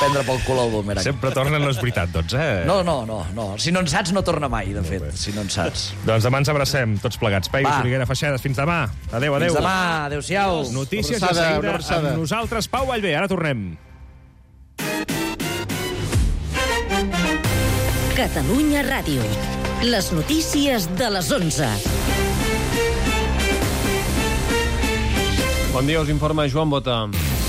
prendre pel cul el boomerang. Sempre torna, no és veritat, doncs, eh? No. Si no en saps, no torna mai, de fet, si no en saps. Doncs demà ens abracem, tots plegats. Pegui, Soriguera, Feixedes, fins demà. Adéu. Fins demà, adéu-siau. Notícies de seguida amb nosaltres. Pau Vallvé, ara tornem. Catalunya Ràdio. Les notícies de les 11. Bon dia, us informa Joan Bota.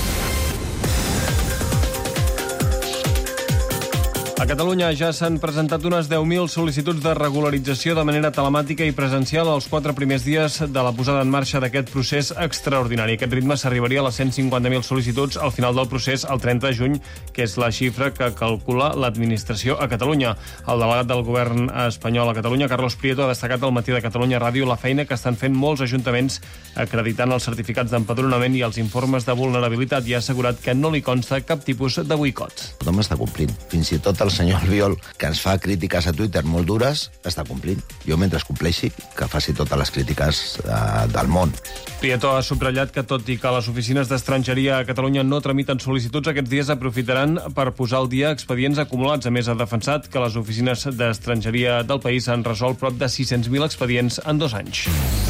A Catalunya ja s'han presentat unes 10.000 sol·licituds de regularització de manera telemàtica i presencial els 4 primers dies de la posada en marxa d'aquest procés extraordinari. Aquest ritme s'arribaria a les 150.000 sol·licituds al final del procés el 30 de juny, que és la xifra que calcula l'administració a Catalunya. El delegat del govern espanyol a Catalunya, Carlos Prieto, ha destacat al matí de Catalunya Ràdio la feina que estan fent molts ajuntaments acreditant els certificats d'empadronament i els informes de vulnerabilitat i ha assegurat que no li consta cap tipus de boicot. Tothom està complint. Fins i tot el senyor Albiol, que ens fa crítiques a Twitter molt dures, està complint. Jo, mentre compleixi, que faci totes les crítiques del món. Prieto ha subratllat que, tot i que les oficines d'estrangeria a Catalunya no tramiten sol·licituds, aquests dies aprofitaran per posar al dia expedients acumulats. A més, ha defensat que les oficines d'estrangeria del país han resolt prop de 600.000 expedients en 2 anys.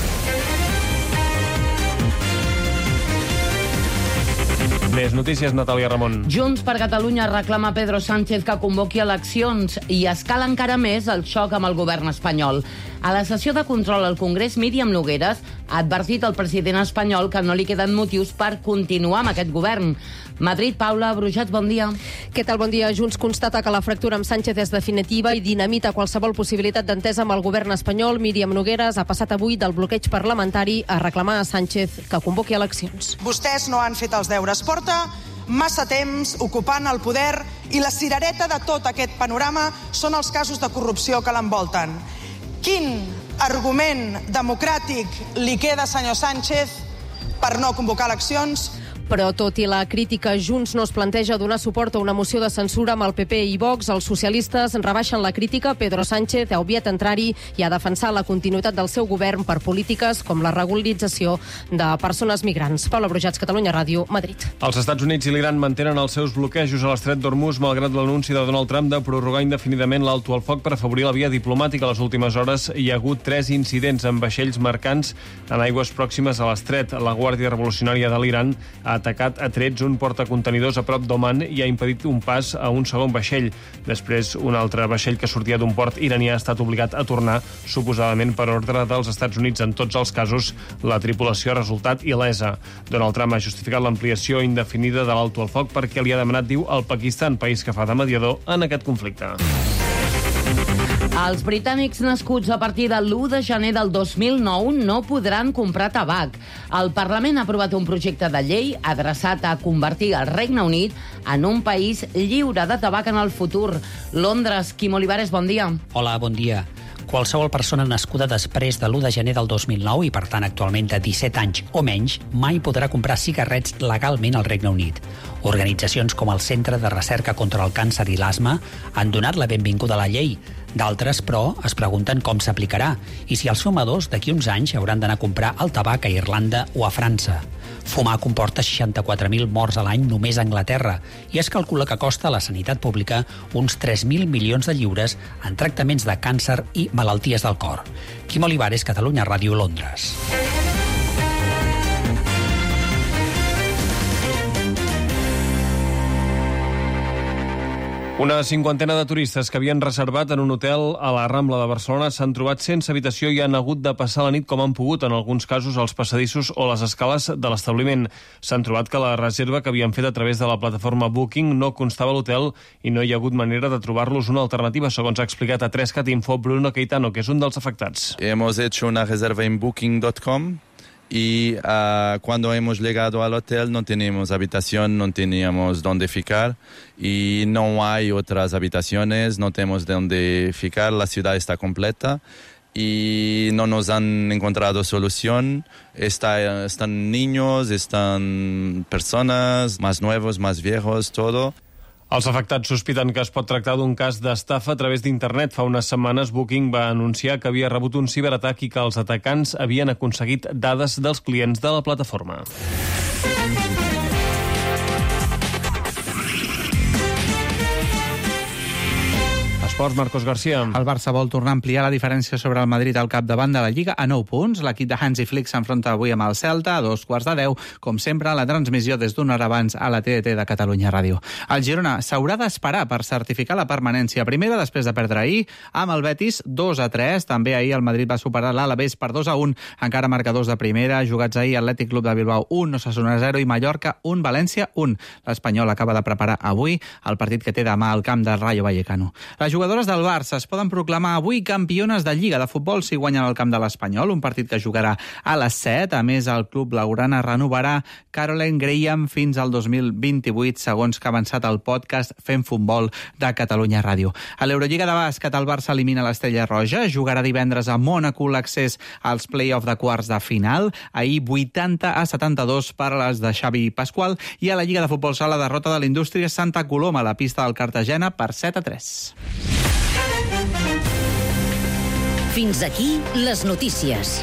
Més notícies, Natàlia Ramon. Junts per Catalunya reclama a Pedro Sánchez que convoqui eleccions i escala encara més el xoc amb el govern espanyol. A la sessió de control al Congrés, Míriam Nogueras ha advertit al president espanyol que no li queden motius per continuar amb aquest govern. Madrid, Paula Brujats, bon dia. Què tal? Bon dia. Junts constata que la fractura amb Sánchez és definitiva i dinamita qualsevol possibilitat d'entesa amb el govern espanyol. Míriam Nogueras ha passat avui del bloqueig parlamentari a reclamar a Sánchez que convoqui eleccions. Vostès no han fet els deures. Porta massa temps ocupant el poder i la cirereta de tot aquest panorama són els casos de corrupció que l'envolten. Quin argument democràtic li queda, senyor Sánchez, per no convocar eleccions? Però, tot i la crítica, Junts no es planteja donar suport a una moció de censura amb el PP i Vox. Els socialistes rebaixen la crítica. Pedro Sánchez ha obviat entrar-hi i ha defensat la continuïtat del seu govern per polítiques com la regularització de persones migrants. Paula Brujats, Catalunya Ràdio, Madrid. Els Estats Units i l'Iran mantenen els seus bloquejos a l'estret d'Hormuz malgrat l'anunci de Donald Trump de prorrogar indefinidament l'alto al foc per afavorir la via diplomàtica. A les últimes hores hi ha hagut 3 incidents amb vaixells mercants en aigües pròximes a l'estret. La Guàrdia Revolucionària de l'Iran ha atacat a trets un portacontenidors a prop d'Oman i ha impedit un pas a un segon vaixell. Després, un altre vaixell que sortia d'un port iranià ha estat obligat a tornar, suposadament per ordre dels Estats Units. En tots els casos, la tripulació ha resultat il·lesa. Donald Trump ha justificat l'ampliació indefinida de l'alto al foc perquè li ha demanat, diu, al Pakistan, país que fa de mediador en aquest conflicte. Els britànics nascuts a partir de l'1 de gener del 2009 no podran comprar tabac. El Parlament ha aprovat un projecte de llei adreçat a convertir el Regne Unit en un país lliure de tabac en el futur. Londres, Quim Olivares, bon dia. Hola, bon dia. Qualsevol persona nascuda després de l'1 de gener del 2009 i, per tant, actualment de 17 anys o menys, mai podrà comprar cigarrets legalment al Regne Unit. Organitzacions com el Centre de Recerca contra el Càncer i l'Asma han donat la benvinguda a la llei. D'altres, però, es pregunten com s'aplicarà i si els fumadors d'aquí uns anys hauran d'anar a comprar el tabac a Irlanda o a França. Fumar comporta 64.000 morts a l'any només a Anglaterra i es calcula que costa a la sanitat pública uns 3.000 milions de lliures en tractaments de càncer i malalties del cor. Quim Olivares, Catalunya Ràdio, Londres. Una cinquantena de turistes que havien reservat en un hotel a la Rambla de Barcelona s'han trobat sense habitació i han hagut de passar la nit com han pogut, en alguns casos als passadissos o les escales de l'establiment. S'han trobat que la reserva que havien fet a través de la plataforma Booking no constava a l'hotel i no hi ha hagut manera de trobar-los una alternativa, segons ha explicat a 3cat Info Bruno Caetano, que és un dels afectats. Hemos hecho una reserva en booking.com y cuando hemos llegado al hotel no teníamos habitación, no teníamos dónde ficar y no hay otras habitaciones, no tenemos dónde ficar, la ciudad está completa y no nos han encontrado solución. Están niños, están personas más nuevos, más viejos, todo. Els afectats sospiten que es pot tractar d'un cas d'estafa a través d'internet. Fa unes setmanes Booking va anunciar que havia rebut un ciberatac i que els atacants havien aconseguit dades dels clients de la plataforma. esports, Marcos García. El Barça vol tornar a ampliar la diferència sobre el Madrid al capdavant de la Lliga a 9 punts. L'equip de Hansi Flick s'enfronta avui amb el Celta a 2:15, com sempre, la transmissió des d'una hora abans a la TDT de Catalunya Ràdio. El Girona s'haurà d'esperar per certificar la permanència a primera després de perdre ahir amb el Betis 2-3. També ahir el Madrid va superar l'Alavés per 2-1, encara marcadors de primera, jugats ahir Atlètic Club de Bilbao 1, Osasuna 0 i Mallorca 1, València 1. L'Espanyol acaba de preparar avui el partit que té demà al camp del Rayo Vallecano. Les jugadores del Barça es poden proclamar avui campiones de Lliga de Futbol si guanyen el camp de l'Espanyol, un partit que jugarà a les 7. A més, el club blaugrana renovarà Caroline Graham fins al 2028, segons que ha avançat el podcast Fem Futbol de Catalunya Ràdio. A l'Eurolliga de bàsquet, el Barça elimina l'Estrella Roja, jugarà divendres a Mònaco l'accés als play-off de quarts de final. Ahir 80-72 per a les de Xavi Pasqual, i a la Lliga de Futbol sala derrota de l'Indústria Santa Coloma a la pista del Cartagena per 7-3. Fins aquí les notícies.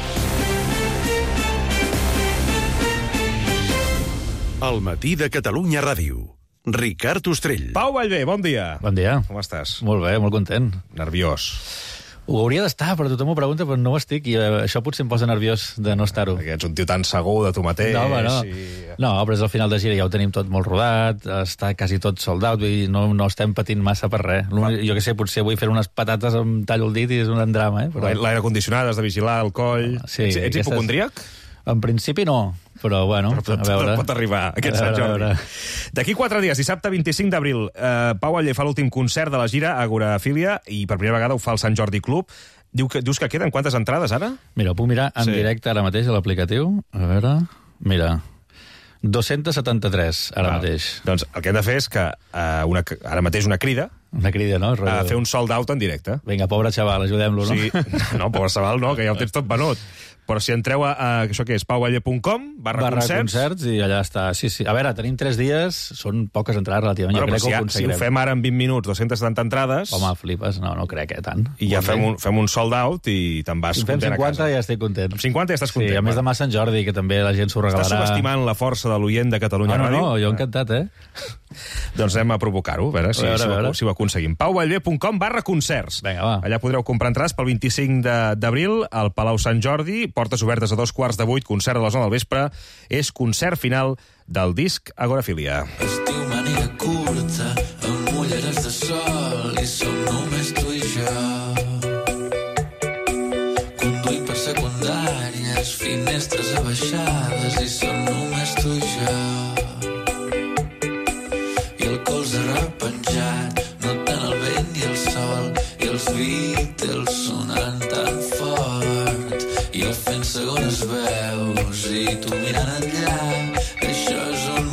El matí de Catalunya Ràdio. Ricard Ostrell. Pau Vallvé, bon dia. Bon dia. Com estàs? Molt bé, molt content. Nerviós. Ho hauria d'estar, però tothom m'ho pregunta, però no ho estic, i això potser em posa nerviós de no estar-ho. Perquè ets un tio tan segur de tu mateix. No, home, no. No, però és al final de gira, ja ho tenim tot molt rodat, està quasi tot sold out, i no estem patint massa per res. Jo què sé, potser vull fer unes patates amb tallo el dit i és un drama, Però l'aire condicionat, has de vigilar el coll... Sí, ets hipocondríac? En principi no, però bueno, a veure. Pot arribar aquest Sant Jordi. D'aquí 4 dies, dissabte 25 d'abril, Pau Vallvé fa l'últim concert de la gira a Agorafília i per primera vegada ho fa el Sant Jordi Club. Dius que queden quantes entrades ara? Mira, ho puc mirar en directe ara mateix a l'aplicatiu. A veure... Mira... 273, ara mateix. Doncs el que hem de fer és que ara mateix una crida... Una crida, no? A fer un sold out en directe. Vinga, pobre xaval, ajudem-lo, no? Sí. No, pobre xaval no, que ja ho tens tot venut. Però si entreu a això que és pauvallvé.com/concerts i allà està. Sí. A veure, tenim 3 dies, són poques entrades relativament. Bueno, jo crec que ho Si aconseguirem. ho fem ara en 20 minuts, 270 entrades... Home, flipes, no crec, tant. I ja fem un sold out i te'n vas content a casa. Fem 50 i ja estic content. Amb 50 ja estàs content. Sí, a més demà Sant Jordi, que també la gent s'ho regalarà. Estàs subestimant la força de l'oient de Catalunya Ràdio? No, jo encantat, Doncs anem a provocar-ho, a veure si ho aconseguim. pauvallvé.com/concerts. Vinga, va. Allà podreu comprar entrades pel 25 d'abril al Palau Sant Jordi, portes obertes a 7:15, concert a les 9 del vespre. És concert final del disc Agorafília. Estiu màniga curta, amb ulleres de sol, i som només tu i jo. Conduïm per secundàries, finestres abaixades, i som només tu i jo. I el colze repenjat, notant el vent i el sol, i els Beatles sonant tan fort, i jo fent segones veus, i tu mirant enllà. Això és un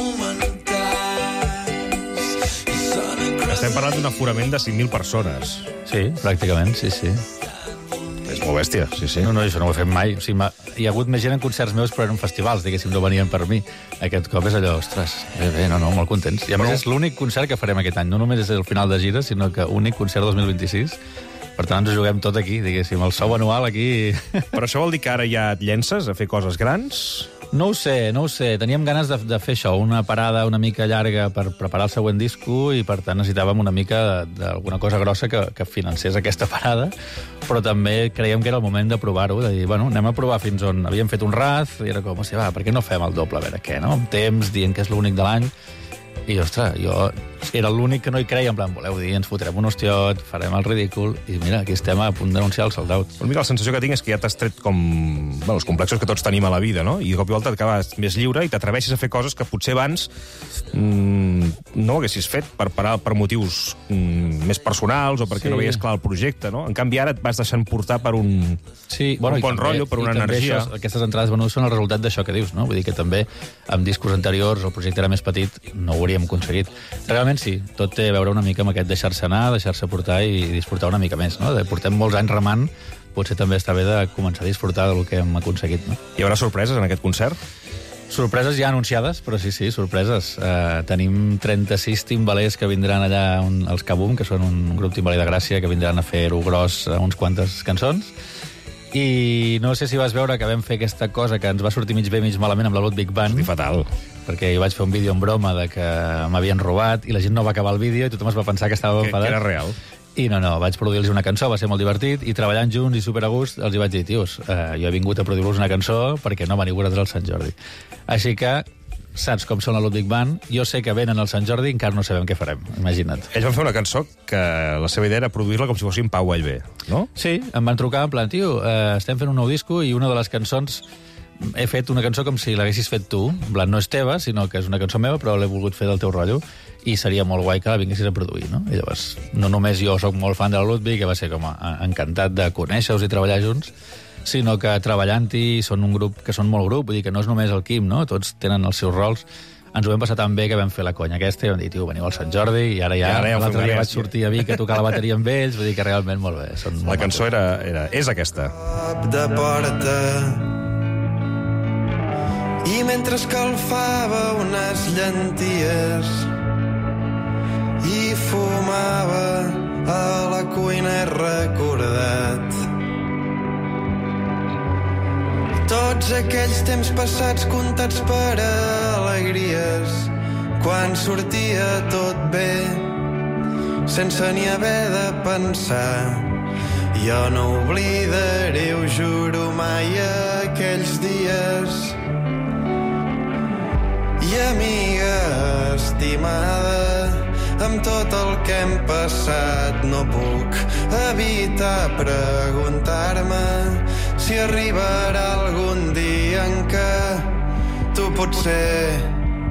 momentàs. Estem parlant d'un aforament de 5.000 persones. Sí, pràcticament, sí. És molt bèstia, sí. No, això no ho he fet mai. O sigui, hi ha hagut més gent en concerts meus, però eren festivals, diguéssim, no venien per mi. Aquest cop és allò, ostres, bé, molt contents. I a més és l'únic concert que farem aquest any. No només és el final de gira, sinó que únic concert 2026. Per tant, ens ho juguem tot aquí, diguéssim, el sou anual aquí... Però això vol dir que ara ja et llences a fer coses grans? No ho sé. Teníem ganes de fer això, una parada una mica llarga per preparar el següent disco i, per tant, necessitàvem una mica d'alguna cosa grossa que financés aquesta parada, però també creiem que era el moment de provar-ho, de dir, bueno, anem a provar fins on havíem fet un raz, i era com, per què no fem el doble, a veure què, no? Amb temps, dient que és l'únic de l'any. I, ostres, jo era l'únic que no hi creia, en plan, voleu dir, ens fotrem un hostiot, farem el ridícul, i mira, aquí estem a punt d'anunciar el sold out. Però mira, la sensació que tinc és que ja t'has tret els complexos que tots tenim a la vida, no? I de cop i volta t'acabes més lliure i t'atreveixes a fer coses que potser abans no ho haguessis fet per motius més personals o perquè no veies clar el projecte, no? En canvi, ara et vas deixant portar per un bon rotllo, per una energia. Aquestes entrades venudes són el resultat d'això que dius, no? Vull dir que també amb discos anteriors el projecte era més petit, no ho hauríem aconseguit. Realment sí, tot té a veure una mica amb aquest deixar-se anar, deixar-se portar i disfrutar una mica més, no? Portem molts anys remant, potser també està bé de començar a disfrutar del que hem aconseguit, no? Hi haurà sorpreses en aquest concert? Sorpreses ja anunciades, però sí, sorpreses. Tenim 36 timbalers que vindran allà, els Kabum, que són un grup timbaler de Gràcia, que vindran a fer-ho gros a uns quantes cançons. I no sé si vas veure que vam fer aquesta cosa que ens va sortir mig bé, mig malament amb la Ludwig Band. Sí, fatal. Perquè jo vaig fer un vídeo en broma de que m'havien robat i la gent no va acabar el vídeo i tothom es va pensar que estàvem enfadats. Que era real. I no, vaig produir-los una cançó, va ser molt divertit, i treballant junts i super a gust, els hi vaig dir, tios, jo he vingut a produir-vos una cançó perquè no veniu vosaltres al Sant Jordi. Així que saps com són la Ludwig Band, jo sé que venen al Sant Jordi i encara no sabem què farem, imagina't. Ells van fer una cançó que la seva idea era produir-la com si fossin Pau Vallvé, no? Sí, em van trucar en plan, tio, estem fent un nou disco i una de les cançons he fet una cançó com si l'haguessis fet tu, en plan, no és teva, sinó que és una cançó meva, però l'he volgut fer del teu rotllo, i seria molt guai que la vinguessis a produir, no? I llavors, no només jo sóc molt fan de la Ludwig, que va ser com encantat de conèixer-vos i treballar junts, sinó que treballant-hi són un grup que són molt grup, vull dir que no és només el Quim, no? Tots tenen els seus rols. Ens ho vam passar tan bé que vam fer la conya aquesta i vam dir, tio, veniu al Sant Jordi, i ara ja l'altre dia vaig sortir a Vic a tocar la bateria amb ells, vull dir que realment molt bé. La cançó és aquesta. De porta i mentre escalfava unes llenties i fumava a la cuina he recordat tots aquells temps passats comptats per alegries quan sortia tot bé sense ni haver de pensar. Jo no oblidaré, ho juro, mai aquells dies. I amiga estimada, amb tot el que hem passat no puc evitar preguntar-me si arribarà algun dia en què tu potser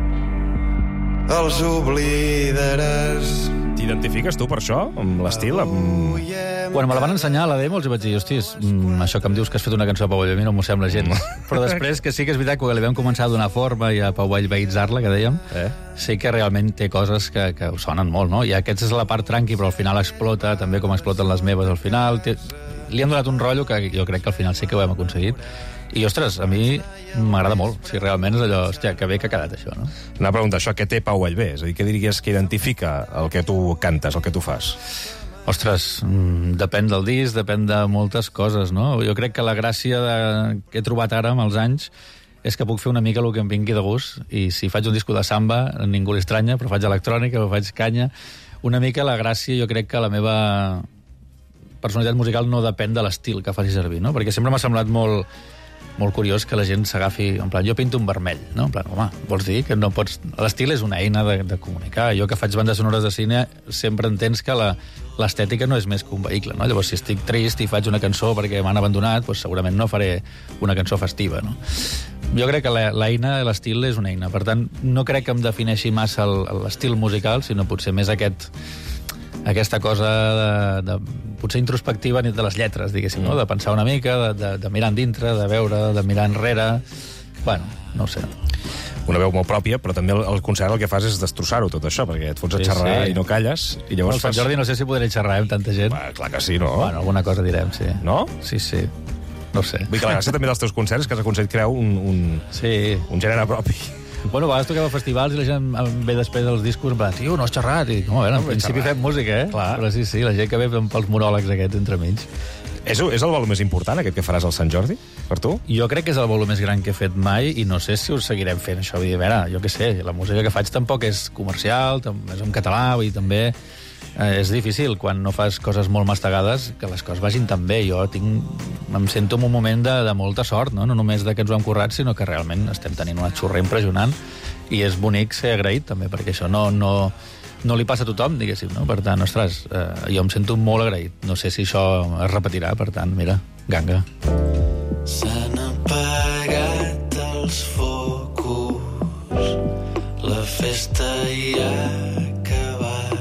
els oblidaràs. T'identifiques tu per això, amb l'estil? Quan me la van ensenyar a la demo els vaig dir, hòsties, això que em dius que has fet una cançó a Pau Vallvé no m'ho sembla gens. Però després, que sí que és veritat que quan li vam començar a donar forma i a Pau Vallvéitzar-la, que dèiem, sí que realment té coses que ho sonen molt, no? I aquesta és la part tranqui, però al final explota, també com exploten les meves al final. Li hem donat un rotllo que jo crec que al final sí que ho hem aconseguit. I, ostres, a mi m'agrada molt. Si realment és allò, hòstia, que bé que ha quedat això, no? Anava a preguntar això, què té Pau Vallvé? És a dir, què diries que identifica el que tu cantes, el que tu fas? Ostres, depèn del disc, depèn de moltes coses, no? Jo crec que la gràcia que he trobat ara amb els anys és que puc fer una mica el que em vingui de gust, i si faig un disco de samba a ningú li estranya, però faig electrònica, però faig canya. Una mica la gràcia, jo crec que la meva personalitat musical no depèn de l'estil que faci servir, no? Perquè sempre m'ha semblat molt curiós que la gent s'agafi, en plan, jo pinto un vermell, no? En plan, home, vols dir que no pots... L'estil és una eina de comunicar. Jo que faig bandes sonores de cine sempre entens que l'estètica no és més que un vehicle, no? Llavors, si estic trist i faig una cançó perquè m'han abandonat, doncs segurament no faré una cançó festiva, no? Jo crec que l'eina, l'estil, és una eina. Per tant, no crec que em defineixi massa l'estil musical, sinó potser més aquesta cosa de potser introspectiva de les lletres, diguéssim, no? De pensar una mica, de mirar dintre, de veure, de mirar enrere. Bueno, no ho sé. Una veu molt pròpia, però també el concert el que fas és destrossar-ho tot això, perquè et fots a xerrar i no calles. I llavors Sant Jordi no sé si podré xerrar amb tanta gent. Clar que sí, no? Bueno, alguna cosa direm, sí. No? Sí. No sé. Vull que la gràcia també dels teus concerts és que has aconseguit crear un gènere propi. Bueno, a vegades toquem a festivals i la gent ve després dels discos en plan, tio, no has xerrat. I, a veure, en principi fem música, Clar. Però sí, la gent que ve pels monòlegs aquests entremig. És el bolo més important, aquest que faràs al Sant Jordi, per tu? Jo crec que és el bolo més gran que he fet mai i no sé si ho seguirem fent, això. Vull dir, a veure, jo què sé, la música que faig tampoc és comercial, és en català, vull dir, també és difícil quan no fas coses molt mastegades que les coses vagin tan bé. Jo em sento en un moment de molta sort, no només que ens ho hem currat, sinó que realment estem tenint una xurra impressionant i és bonic ser agraït també, perquè això no li passa a tothom, diguéssim, no? Per tant, ostres, jo em sento molt agraït. No sé si això es repetirà, per tant, mira, ganga. S'han apagat els focus, la festa ja ha acabat.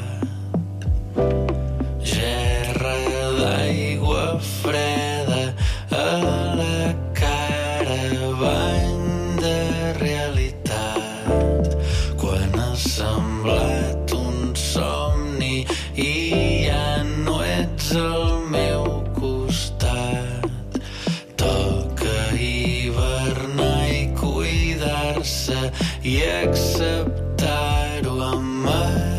Gerra d'aigua freda a la cara, bany de realitat. Quan ha semblat un somni i ja no ets al meu costat. Toca hivernar i cuidar-se i acceptar-ho amb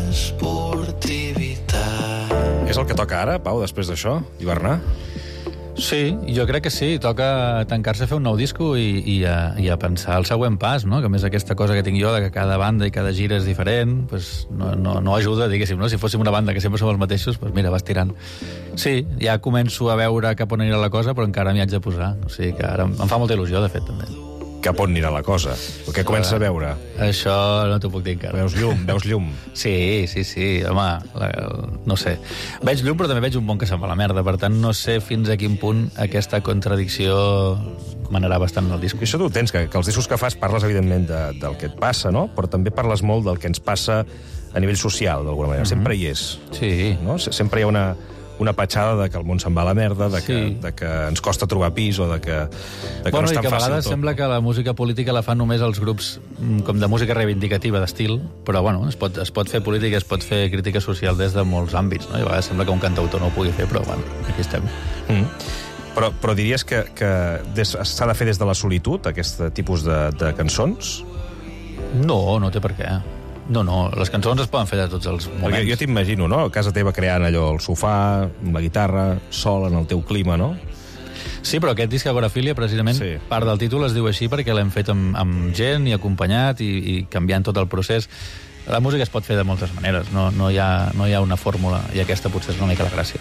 esportivitat. És el que toca ara, Pau, després d'això, hivernar? Sí, jo crec que sí. Toca tancar-se a fer un nou disco i a pensar el següent pas, no? Que a més aquesta cosa que tinc jo, de que cada banda i cada gira és diferent, pues no ajuda, diguéssim, no? Si fóssim una banda que sempre som els mateixos, pues mira, vas tirant. Sí, ja començo a veure cap on anirà la cosa, però encara m'hi haig de posar. O sigui que ara em fa molta il·lusió, de fet, també. Cap on anirà la cosa? Què comences a veure? Això no t'ho puc dir encara. Veus llum? Sí, home, no sé. Veig llum, però també veig un món que se'n va a la merda, per tant, no sé fins a quin punt aquesta contradicció manarà bastant el disc. I això tu ho tens, que els discos que fas parles, evidentment, del que et passa, no? Però també parles molt del que ens passa a nivell social, d'alguna manera. Sempre hi és. Sí. No? Sempre hi ha una patxada de que el món se'n va a la merda, de que ens costa trobar pis o de que no és tan fàcil tot. I que a vegades sembla que la música política la fan només els grups com de música reivindicativa d'estil, però bueno, es pot fer política, es pot fer crítica social des de molts àmbits, no? I a vegades sembla que un cantautor no ho pugui fer, però bueno, aquí estem. Però diries que s'ha de fer des de la solitud, aquest tipus de cançons? No té per què. No, les cançons es poden fer de tots els moments. Perquè jo t'imagino, no? A casa teva creant allò, el sofà, amb la guitarra, sol, en el teu clima, no? Sí, però aquest disc Agorafília, precisament, part del títol es diu així perquè l'hem fet amb gent i acompanyat i canviant tot el procés. La música es pot fer de moltes maneres, no hi ha una fórmula, i aquesta potser és una mica la gràcia.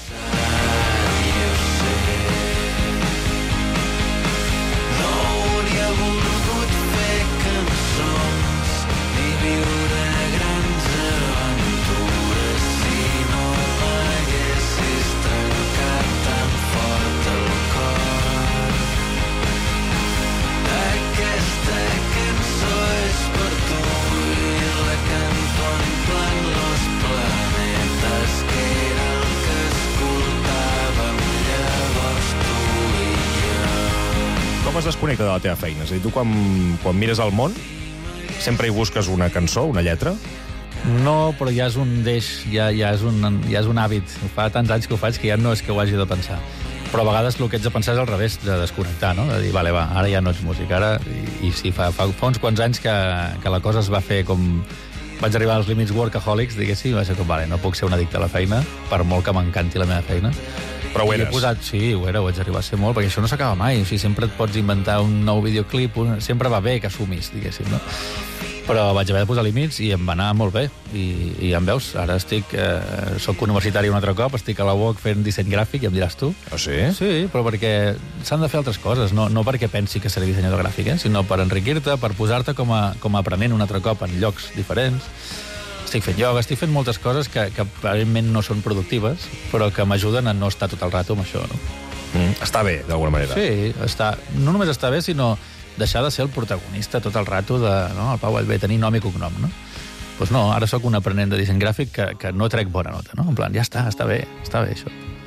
Com es desconnecta de la teva feina? És a dir, tu quan mires al món sempre hi busques una cançó, una lletra? No, però ja és un deix, ja és un hàbit. Fa tants anys que ho faig que ja no és que ho hagi de pensar. Però a vegades el que ets de pensar és al revés, de desconnectar, no? De dir, vale, va, ara ja no ets músic. Ara, i sí, fa uns quants anys que la cosa es va fer com... Vaig arribar als límits workaholics, diguéssim, i va ser com, vale, no puc ser un addicte a la feina, per molt que m'encanti la meva feina. Però ho eres. Sí, ho vaig arribar a ser molt, perquè això no s'acaba mai. O sigui, sempre et pots inventar un nou videoclip, sempre va bé que assumis, diguéssim, no? Però vaig haver de posar límits i em va anar molt bé. I em veus, ara soc universitari un altre cop, estic a la UOC fent disseny gràfic, i em diràs tu. Ah, sí? Sí, però perquè s'han de fer altres coses, no perquè pensi que seré dissenyador gràfic, sinó per enriquir-te, per posar-te com a aprenent un altre cop en llocs diferents. Estic fent ioga, estic fent moltes coses que aparentment no són productives, però que m'ajuden a no estar tot el rato amb això, no? Està bé, d'alguna manera. Sí, no només està bé, sinó deixar de ser el protagonista tot el rato el Pau Vallvé, tenir nom i cognom, no? Doncs no, ara sóc un aprenent de disseny gràfic que no trec bona nota, no? En plan, ja està bé això.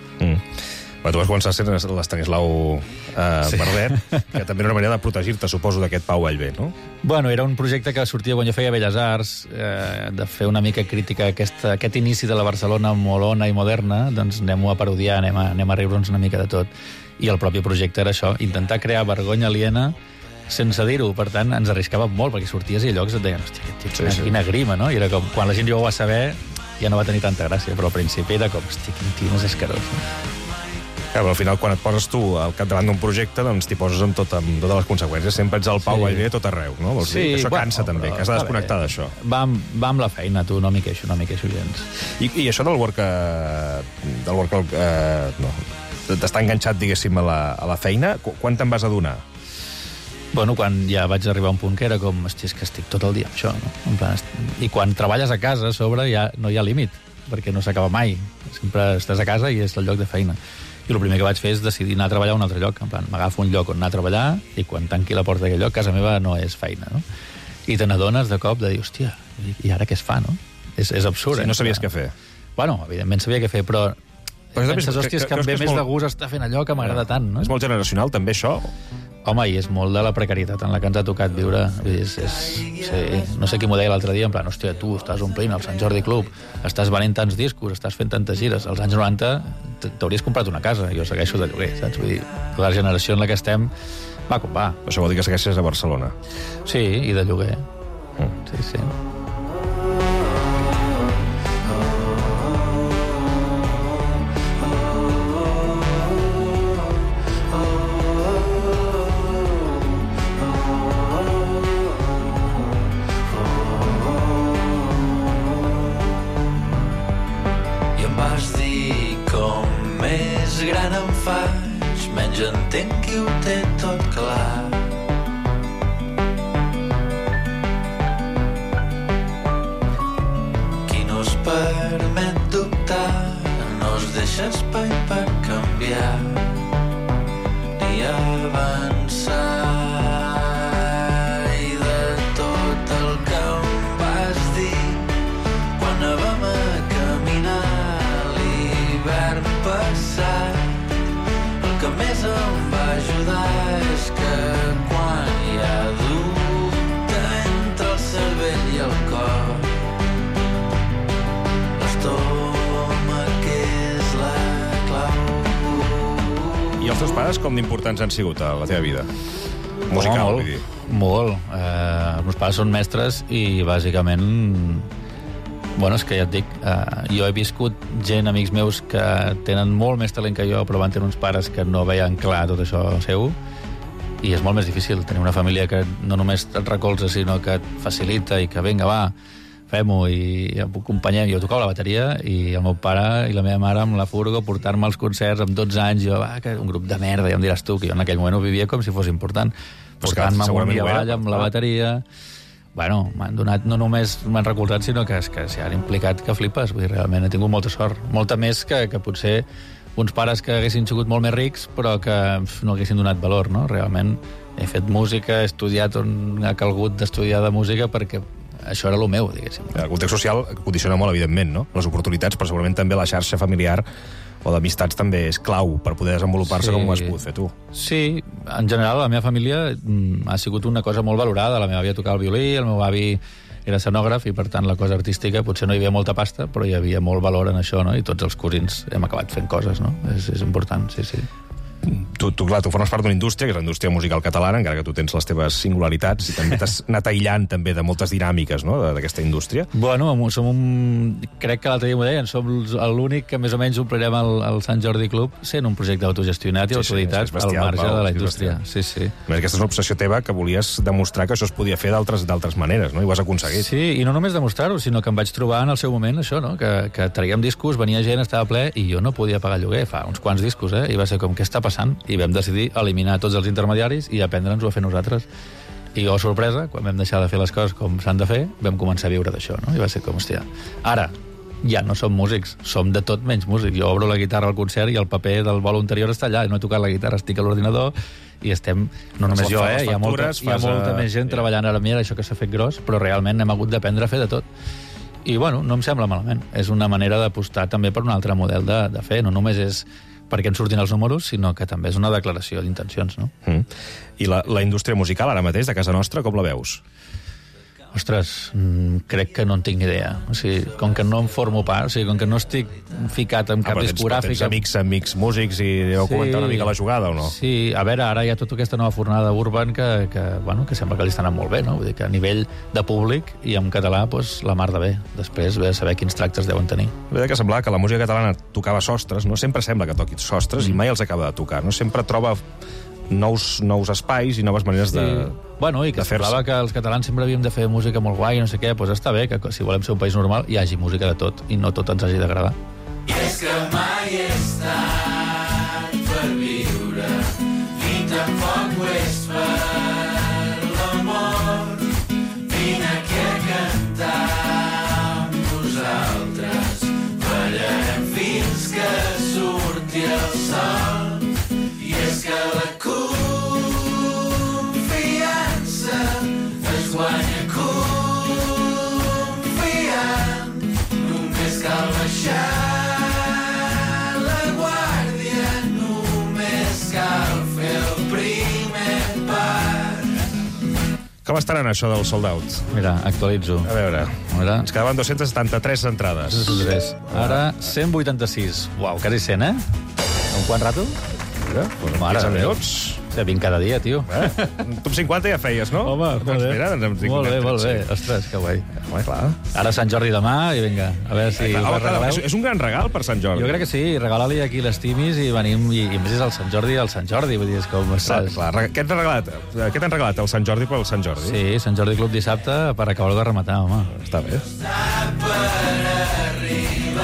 Però tu vas començar sent l'Estanislau Bardet, que també era una manera de protegir-te, suposo, d'aquest Pau Vallvé, no? Bueno, era un projecte que sortia quan jo feia Belles Arts, de fer una mica crítica a aquest inici de la Barcelona molona i moderna, doncs anem-ho a parodiar, anem a riure'ns una mica de tot. I el propi projecte era això, intentar crear vergonya aliena sense dir-ho. Per tant, ens arriscàvem molt, perquè sorties i a llocs et deien, hòstia, quina grima, no? I era com, quan la gent ja ho va saber, ja no va tenir tanta gràcia, però al principi era com, hòstia, quin tio més escarós. Però al final, quan et poses tu al capdavant d'un projecte, doncs t'hi poses amb totes les conseqüències. Sempre ets el Pau Vallvé tot arreu, no? Vols dir que això cansa també, que has de desconnectar d'això. Va amb la feina, tu, no m'hi queixo gens. I això del d'estar enganxat, diguéssim, a la feina, quan te'n vas adonar? Bueno, quan ja vaig arribar a un punt que era com, hòstia, és que estic tot el dia amb això, no? En plan, i quan treballes a casa, a sobre, ja no hi ha límit, perquè no s'acaba mai. Sempre estàs a casa i és el lloc de feina. I el primer que vaig fer és decidir anar a treballar a un altre lloc. En plan, m'agafo un lloc on anar a treballar i quan tanqui la porta d'aquell lloc, casa meva no és feina, no? I te n'adones de cop de dir, hòstia, i ara què es fa, no? És absurd, no sabies què fer. Bueno, evidentment sabia què fer, però penses, hòstia, és que em ve més de gust estar fent allò que m'agrada tant, no? És molt generacional, també, això? Home, i és molt de la precarietat en la que ens ha tocat viure. No sé qui m'ho deia l'altre dia, en plan, hòstia, tu estàs omplint el Sant Jordi Club, estàs venent tants discos, estàs fent tantes gires. Als anys 90 t'hauries comprat una casa, jo segueixo de lloguer, saps? Vull dir, la generació en la que estem va com va. Això vol dir que segueixes a Barcelona? Sí, i de lloguer. Sí. vas dir com més gran em faig, menys entenc qui ho té tot clar. Qui no es permet dubtar, no es deixa espai per canviar ni avançar. I de tot el que em vas dir quan anàvem a caminar l'hivern passat, el que més em va ajudar és que quan hi ha dubte entre el cervell i el cor, l'estómac és la clau. I els teus pares com d'importants han sigut a la teva vida? Musical, vull dir. Molt. Els meus pares són mestres i, bàsicament, bueno, és que ja et dic, jo he viscut gent, amics meus, que tenen molt més talent que jo, però van tenir uns pares que no veien clar tot això seu, i és molt més difícil tenir una família que no només et recolza, sinó que et facilita i que, vinga, va, fem-ho, i acompanyem. Jo tocava la bateria, i el meu pare i la meva mare amb la furgo, portar-me als concerts amb 12 anys, jo, que un grup de merda, ja em diràs tu, que jo en aquell moment ho vivia com si fos important, portant-me amunt i avall amb la bateria. Bueno, m'han donat, no només m'han recolzat, sinó que s'hi han implicat que flipes. Vull dir, realment he tingut molta sort. Molta més que potser uns pares que haguessin sigut molt més rics, però que no haguessin donat valor, no? Realment he fet música, he estudiat on ha calgut d'estudiar de música, perquè això era el meu, diguéssim. El context social condiciona molt, evidentment, no? Les oportunitats, però segurament també la xarxa familiar o d'amistats també és clau per poder desenvolupar-se com ho has pogut fer tu. Sí, en general la meva família ha sigut una cosa molt valorada. La meva àvia tocava el violí, el meu avi era escenògraf, i per tant la cosa artística potser no hi havia molta pasta, però hi havia molt valor en això, no? I tots els cosins hem acabat fent coses, no? És important, sí, sí. Tu formes part d'una indústria, que és la indústria musical catalana, encara que tu tens les teves singularitats, i també t'has anat aïllant també de moltes dinàmiques, no?, d'aquesta indústria. Bueno, crec que l'altre dia m'ho deien, som l'únic que més o menys omplirem el Sant Jordi Club sent un projecte autogestionat i autoritat al marge de la indústria. Sí, sí. Aquesta és una obsessió teva, que volies demostrar que això es podia fer d'altres maneres, no?, i ho has aconseguit. Sí, i no només demostrar-ho, sinó que em vaig trobar en el seu moment això, no?, que traiem discos, venia gent, estava ple, i jo no podia pagar lloguer, fa uns quants discos, i va ser com, què està passant? I vam decidir eliminar tots els intermediaris i aprendre'ns-ho a fer nosaltres. I, oh, sorpresa, quan vam deixar de fer les coses com s'han de fer, vam començar a viure d'això, no? I va ser com, hòstia, ara ja no som músics, som de tot menys músics. Jo obro la guitarra al concert i el paper del vol anterior està allà, i no he tocat la guitarra, estic a l'ordinador, i estem, no només jo, hi ha molta més gent treballant ara. Mira, això que s'ha fet gros, però realment hem hagut d'aprendre a fer de tot. I, bueno, no em sembla malament. És una manera d'apostar també per un altre model de fer. No només és perquè ens surtin els números, sinó que també és una declaració d'intencions, no? I la indústria musical, ara mateix, de casa nostra, com la veus? Ostres, crec que no en tinc idea. O sigui, com que no em formo part, o sigui, com que no estic ficat en cap discogràfica... Tens amics músics i heu comentat una mica la jugada, o no? Sí, a veure, ara hi ha tota aquesta nova fornada urban que sembla que li està anant molt bé, no? Vull dir que a nivell de públic i en català, doncs, la mar de bé. Després, ve a saber quins tractes deuen tenir. La veritat que semblava que la música catalana tocava sostres, no? Sempre sembla que toqui sostres i mai els acaba de tocar, no? Sempre troba nous espais i noves maneres de bueno, i que semblava que els catalans sempre havíem de fer música molt guai, no sé què, doncs està bé que si volem ser un país normal hi hagi música de tot i no tot ens hagi d'agradar. I és que mai he estat per viure ni tampoc ho és per l'amor. Vine aquí a cantar amb vosaltres, ballarem fins que surti el sol. I és que la confiança es guanya confiant. Només cal baixar la guàrdia, només cal fer el primer pas. Com estarà això del sold out? Mira, actualitzo. A veure, ens quedaven 273 entrades. Ara 186. Uau, quasi 100, Un quant rato? Mira, 15 minuts. 20 cada dia, tio. Top 50 ja feies, no? Home, doncs mira, molt bé. Ostres, que guai. Home, clar. Ara Sant Jordi demà i vinga, a veure si ho regaleu. És un gran regal per Sant Jordi. Jo crec que sí, regalar-li aquí les timis i venim, i a més és el Sant Jordi, vull dir, és com... Clar. Què t'han regalat, el Sant Jordi pel Sant Jordi? Sí, Sant Jordi Club dissabte per acabar-ho de rematar, home. Està bé.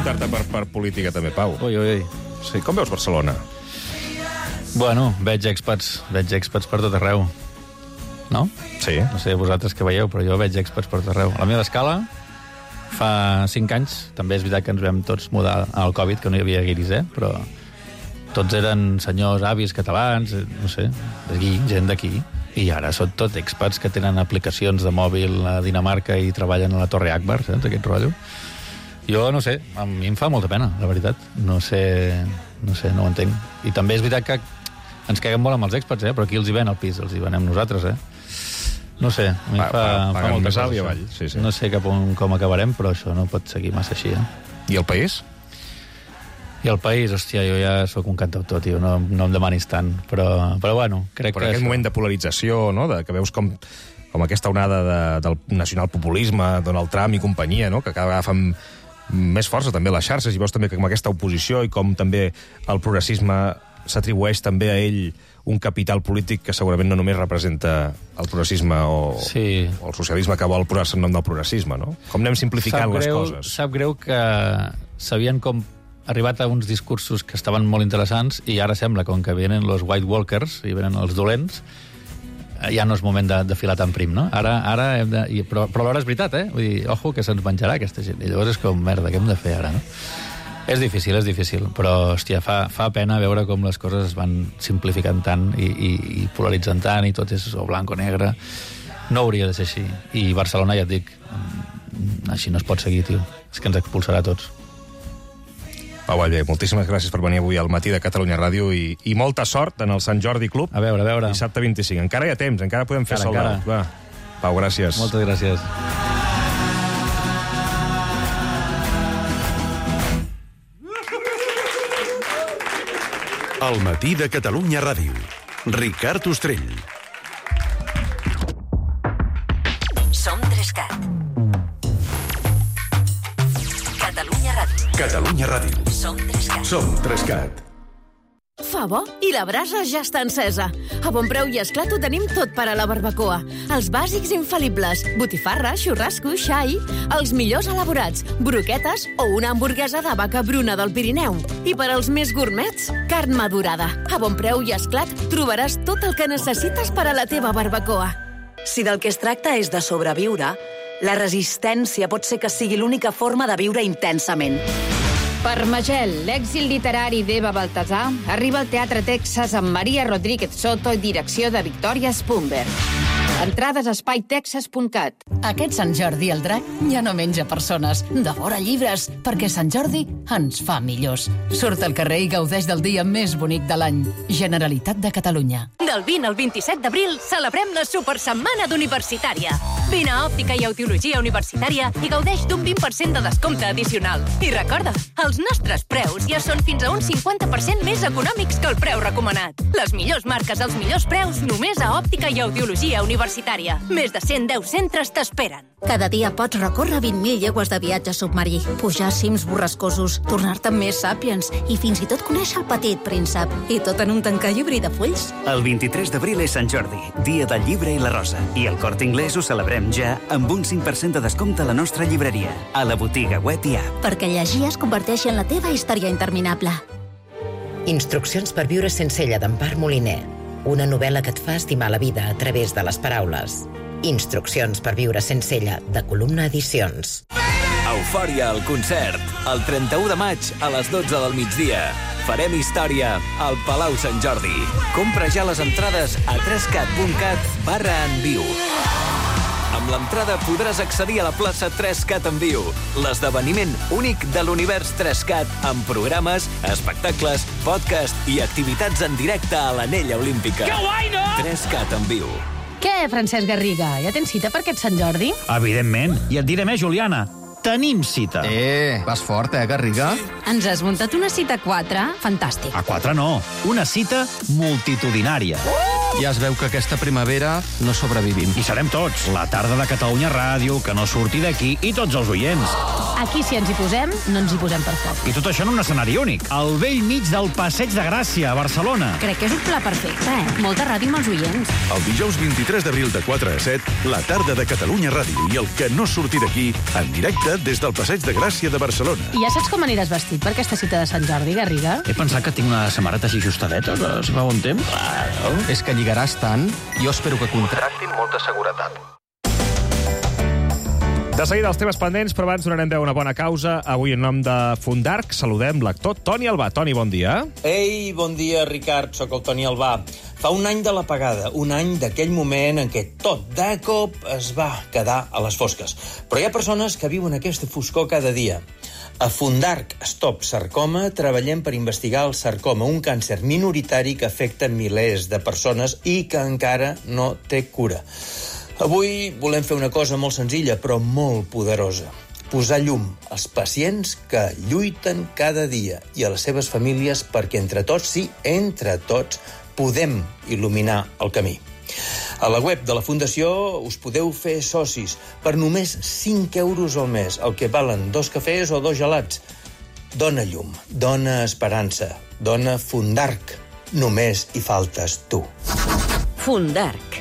preguntar-te per política també, Pau. Ui. Sí, com veus Barcelona? Bueno, veig expats per tot arreu. No? Sí. No sé vosaltres què veieu, però jo veig expats per tot arreu. A la meva escala, fa 5 anys, també és veritat que ens vam tots mudar al Covid, que no hi havia guiris, però tots eren senyors avis catalans, no sé, d'aquí, gent d'aquí. I ara són tot expats que tenen aplicacions de mòbil a Dinamarca i treballen a la Torre Akbar, saps, aquest rotllo. Jo no sé, a mi em fa molta pena, la veritat. No ho entenc. I també és veritat que ens caguem molt amb els expats, però aquí els hi ven el pis, els hi venem nosaltres, No sé, a mi em fa molta cosa. I avall. Sí. No sé com acabarem, però això no pot seguir massa així, I el país? I el país, hòstia, jo ja sóc un cantautor, tio, no em demanis tant, però bueno, crec que... Però aquest moment de polarització, no?, que veus com aquesta onada del nacionalpopulisme, Donald Trump i companyia, no?, que cada vegada fan més força també les xarxes, i veus també com aquesta oposició i com també el progressisme s'atribueix també a ell un capital polític que segurament no només representa el progressisme o el socialisme que vol posar-se en nom del progressisme, no? Com anem simplificant les coses? Sap greu que s'havien com arribat a uns discursos que estaven molt interessants i ara sembla com que venen els white walkers i venen els dolents, ja no és moment de filar tan prim, no? Ara hem de... Però alhora és veritat, Vull dir, ojo, que se'ns menjarà aquesta gent. I llavors és com, merda, què hem de fer ara, no? És difícil, però, hòstia, fa pena veure com les coses es van simplificant tant i polaritzant tant i tot és o blanc o negre. No hauria de ser així. I Barcelona, ja et dic, així no es pot seguir, tio. És que ens expulsarà a tots. Pau Allbé, moltíssimes gràcies per venir avui al Matí de Catalunya Ràdio i molta sort en el Sant Jordi Club. A veure. Dissabte 25. Encara hi ha temps, encara podem fer sold out. Va. Pau, gràcies. Moltes gràcies. El Matí de Catalunya Ràdio. Ricard Ostrell. Som 3CAT. Catalunya Ràdio. Catalunya Ràdio. Som 3CAT. Som 3CAT. Fa bo i la brasa ja està encesa. A Bon Preu i Esclat ho tenim tot per a la barbacoa. Els bàsics infal·libles, botifarra, xurrasco, xai, els millors elaborats, broquetes o una hamburguesa de vaca bruna del Pirineu. I per als més gourmets, carn madurada. A Bon Preu i Esclat trobaràs tot el que necessites per a la teva barbacoa. Si del que es tracta és de sobreviure, la resistència pot ser que sigui l'única forma de viure intensament. Per Magel, l'èxit literari d'Eva Baltasar, arriba al Teatre Texas amb Maria Rodríguez Soto i direcció de Victòria Spumber. Entrades a espaiTexas.cat. Aquest Sant Jordi el drac ja no menja persones, devora llibres, perquè Sant Jordi ens fa millors. Surt al carrer i gaudeix del dia més bonic de l'any. Generalitat de Catalunya. Del 20 al 27 d'abril celebrem la Supersetmana d'Universitària. Vine a Òptica i Audiologia Universitària i gaudeix d'un 20% de descompte addicional. I recorda, els nostres preus ja són fins a un 50% més econòmics que el preu recomanat. Les millors marques als millors preus només a Òptica i Audiologia Universitària. Més de 110 centres t'esperen. Cada dia pots recórrer 20.000 llegües de viatge submarí, pujar cims borrascosos, tornar-te més sàpiens i fins i tot conèixer el petit príncep. I tot en un tancallibri de fulls. El 23 d'abril és Sant Jordi, dia del llibre i la rosa. I al Corte Inglés ho celebrem ja amb un 5% de descompte a la nostra llibreria, a la botiga web i app. Perquè llegir es converteixi en la teva història interminable. Instruccions per viure sense ella d'Empar Moliner. Una novel·la que et fa estimar la vida a través de les paraules. Instruccions per viure sense ella, de Columna Edicions. Eufòria al concert. El 31 de maig a les 12 del migdia. Farem història al Palau Sant Jordi. Compra ja les entrades a 3cat.cat/enviu. Amb l'entrada podràs accedir a la plaça 3CAT en viu, l'esdeveniment únic de l'univers 3CAT amb programes, espectacles, podcast i activitats en directe a l'Anella Olímpica. Que guai, no? 3CAT en viu. Què, Francesc Garriga? Ja tens cita per aquest Sant Jordi? Evidentment. I et diré més, Juliana. Tenim cita. Vas fort, Garriga? Ens has muntat una cita a 4? Fantàstic. A 4 no. Una cita multitudinària. Ja es veu que aquesta primavera no sobrevivim. I serem tots. La tarda de Catalunya Ràdio, que no surti d'aquí, i tots els oients. Aquí, si ens hi posem, no ens hi posem per foc. I tot això en un escenari únic. Al vell mig del Passeig de Gràcia, a Barcelona. Crec que és un pla perfecte, Molta ràdio amb els oients. El dijous 23 d'abril de 4 a 7, la tarda de Catalunya Ràdio i el que no surti d'aquí, en directe des del Passeig de Gràcia de Barcelona. I ja saps com aniràs vestit per aquesta cita de Sant Jordi, Garriga? He pensat que tinc una samarreta així ajustadeta, que si fa bon temps. És que lligaràs tant, jo espero que contractin molta seguretat. De seguida els temes pendents, però abans donarem veu a una bona causa. Avui, en nom de Fundarc, saludem l'actor Toni Albà. Toni, bon dia. Ei, bon dia, Ricard. Soc el Toni Albà. Fa un any de l'apagada, un any d'aquell moment en què tot de cop es va quedar a les fosques. Però hi ha persones que viuen aquesta foscor cada dia. A Fundarc Stop Sarcoma treballem per investigar el sarcoma, un càncer minoritari que afecta milers de persones i que encara no té cura. Avui volem fer una cosa molt senzilla, però molt poderosa. Posar llum als pacients que lluiten cada dia i a les seves famílies perquè entre tots, sí, entre tots, podem il·luminar el camí. A la web de la Fundació us podeu fer socis per només 5 euros al mes, el que valen 2 cafès o 2 gelats. Dona llum, dona esperança, dona Fundarc. Només hi faltes tu. Fundarc.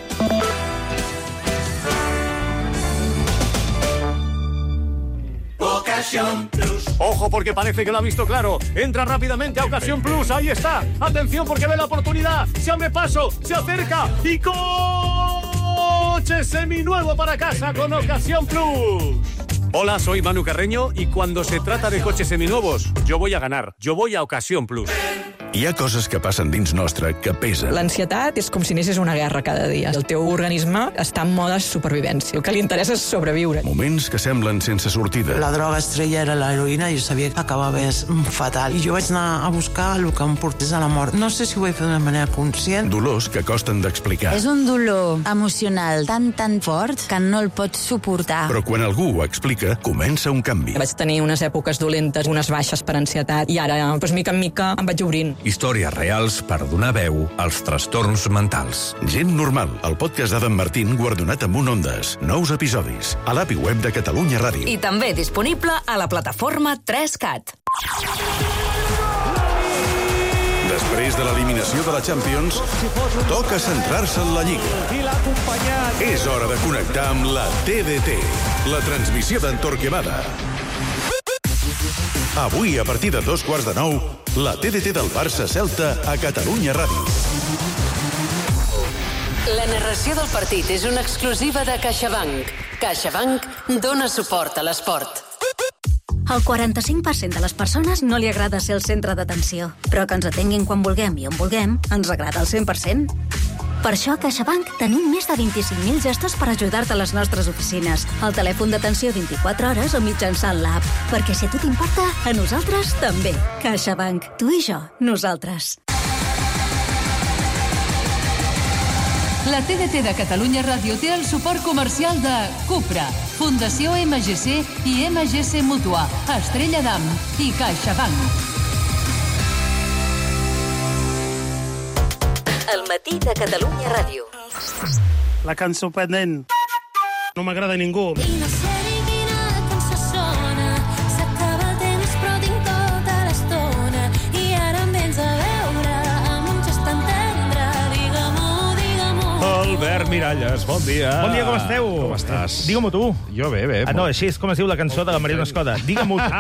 Ojo, porque parece que lo ha visto claro. Entra rápidamente a Ocasión Plus. Ahí está. Atención, porque ve la oportunidad. Se abre paso, se acerca y coche seminuevo para casa con Ocasión Plus. Hola, soy Manu Carreño y cuando se trata de coches seminuevos, yo voy a ganar. Yo voy a Ocasión Plus. Hi ha coses que passen dins nostre que pesen. L'ansietat és com si anessis a una guerra cada dia. El teu organisme està en mode supervivència. El que li interessa és sobreviure. Moments que semblen sense sortida. La droga estrella era l'heroïna i jo sabia que acabava fatal. I jo vaig anar a buscar el que em portés a la mort. No sé si ho vaig fer d'una manera conscient. Dolors que costen d'explicar. És un dolor emocional tan fort que no el pots suportar. Però quan algú ho explica, comença un canvi. Vaig tenir unes èpoques dolentes, unes baixes per ansietat, i ara, mica en mica, em vaig obrint. Històries reals per donar veu als trastorns mentals. Gent normal, el podcast d'Adam Martín guardonat amb un Ondes. Nous episodis a l'app i web de Catalunya Ràdio. I també disponible a la plataforma 3CAT. Després de l'eliminació de la Champions, toca centrar-se en la Lliga. És hora de connectar amb la TDT, la transmissió d'en Torquemada. Avui, a partir de 8:45, la TDT del Barça-Celta a Catalunya Ràdio. La narració del partit és una exclusiva de CaixaBank. CaixaBank dona suport a l'esport. Al 45% de les persones no li agrada ser el centre d'atenció, però que ens atenguin quan vulguem i on vulguem ens agrada al 100%. Per això a CaixaBank tenim més de 25.000 gestors per ajudar-te a les nostres oficines, al telèfon d'atenció 24 hores o mitjançant l'app. Perquè si a tu t'importa, a nosaltres també. CaixaBank. Tu i jo. Nosaltres. La TDT de Catalunya Ràdio té el suport comercial de Cupra, Fundació MGC i MGC Mutua, Estrella d'Am i CaixaBank. El matí de Catalunya Ràdio. La cançó pendent. No m'agrada a ningú. I no sé quina cançó sona, s'acaba el temps però tinc tota l'estona i ara em vens a veure amb un gest tan tendre. Digue-m'ho, digue-m'ho. Albert Miralles, bon dia. Bon dia, com esteu? Com estàs? Digue-m'ho tu. Jo bé, bé. No, així és com es diu la cançó de la Mariona Escoda. Digue-m'ho tu.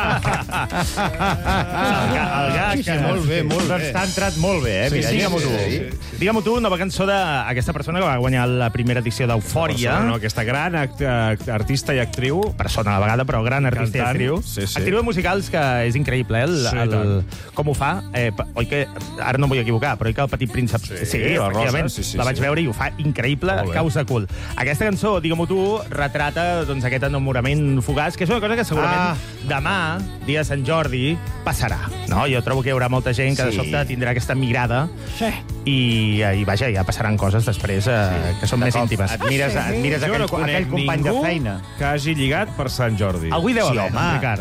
El gag. Sí, molt bé, molt bé. Doncs t'ha entrat molt bé, Sí, Mira, sí, digue-m'ho tu. sí. Digue'm-ho tu, nova cançó d'aquesta persona que va guanyar la primera edició d'Eufòria. No, aquesta gran artista i actriu. Persona a la vegada, però gran artista i Cantant. actriu. Sí, sí. Actriu de musicals que és increïble, com ho fa. Oi que, ara no em vull equivocar, però oi que el Petit Príncep... Sí, la Rosa, efectivament, sí, la vaig sí. veure i ho fa increïble, Molt bé. causa cul. Aquesta cançó, digue-m'ho tu, retrata doncs, aquest enamorament fugaç, que és una cosa que segurament demà, dia de Sant Jordi, passarà. No? Jo trobo que hi haurà molta gent que de Sí. sobte tindrà aquesta mirada i vaja, ja passaran coses després que són més íntimes. Et mires aquell company de feina que hagi lligat per Sant Jordi. Algú hi deu haver, home. Ricard.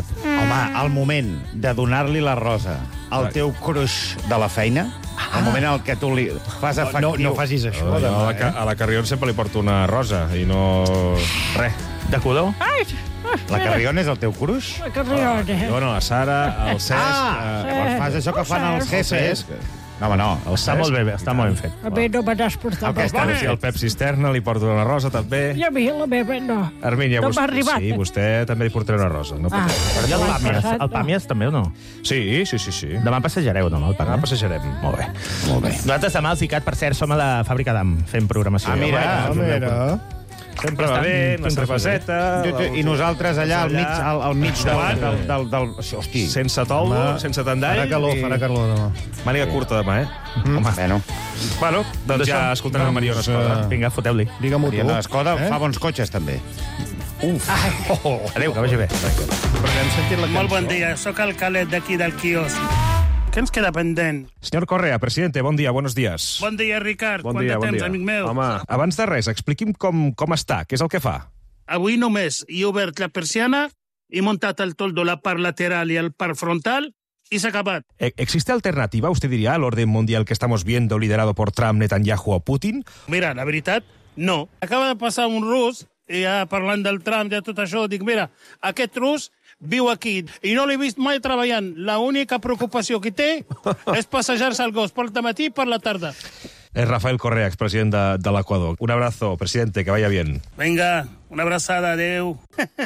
Home, el moment de donar-li la rosa al teu crush de la feina, el moment en què tu li fas efectiu... No facis això, Jo demà, a la Carrion sempre li porto una rosa i no... res. De codó? La Carrion és el teu crush? La Carrion, Jo no, la Sara, el Cesc... Llavors fas això que fan els jefes. No, home, no. Està molt bé, està molt ben fet. A mi no me n'has portat El Pep Cisterna li porto una rosa, també. I a mi la meva no. Armínia, No m'ha arribat. Sí, vostè també li portaré una rosa. No I el Pàmies? El Pàmies també o no? Sí. Demà passejareu, no? Demà passejarem. Molt bé. Nosaltres demà al CICAT, per cert, som a la Fàbrica d'Am, fent programació. Mira. Sempre va bé, una cerveseta... I nosaltres allà al mig del... Hosti. Sense toldo, sense tendall. Farà calor demà. Màniga curta demà, Bueno. Bueno, doncs ja escoltarem a Mariona Escoda. Vinga, foteu-li. Digue-m'ho tu. Mariona Escoda fa bons cotxes, també. Adéu, que vagi bé. Molt bon dia, sóc el Calet d'aquí del quiosc. Què ens queda pendent? Señor Correa, presidente, bon dia, buenos días. Bon dia, Ricard. Quant de temps, amic meu? Home, abans de res, expliqui'm com està, què és el que fa. Avui només he obert la persiana, he muntat el toldo, la part lateral i el part frontal, y s'ha acabat. ¿Existe alternativa, usted diría, al orden mundial que estamos viendo liderado por Trump, Netanyahu o Putin? Mira, la veritat, no. Acaba de passar un rus, i ja parlant del Trump i de tot això, dic, mira, aquest rus viu aquí i no l'he vist mai treballant. L'única preocupació que té és passejar-se al gos per matí i per la tarda. Es Rafael Correa, expresident de l'Equador. Un abrazo, presidente, que vaya bien. Vinga, una abraçada, adeu.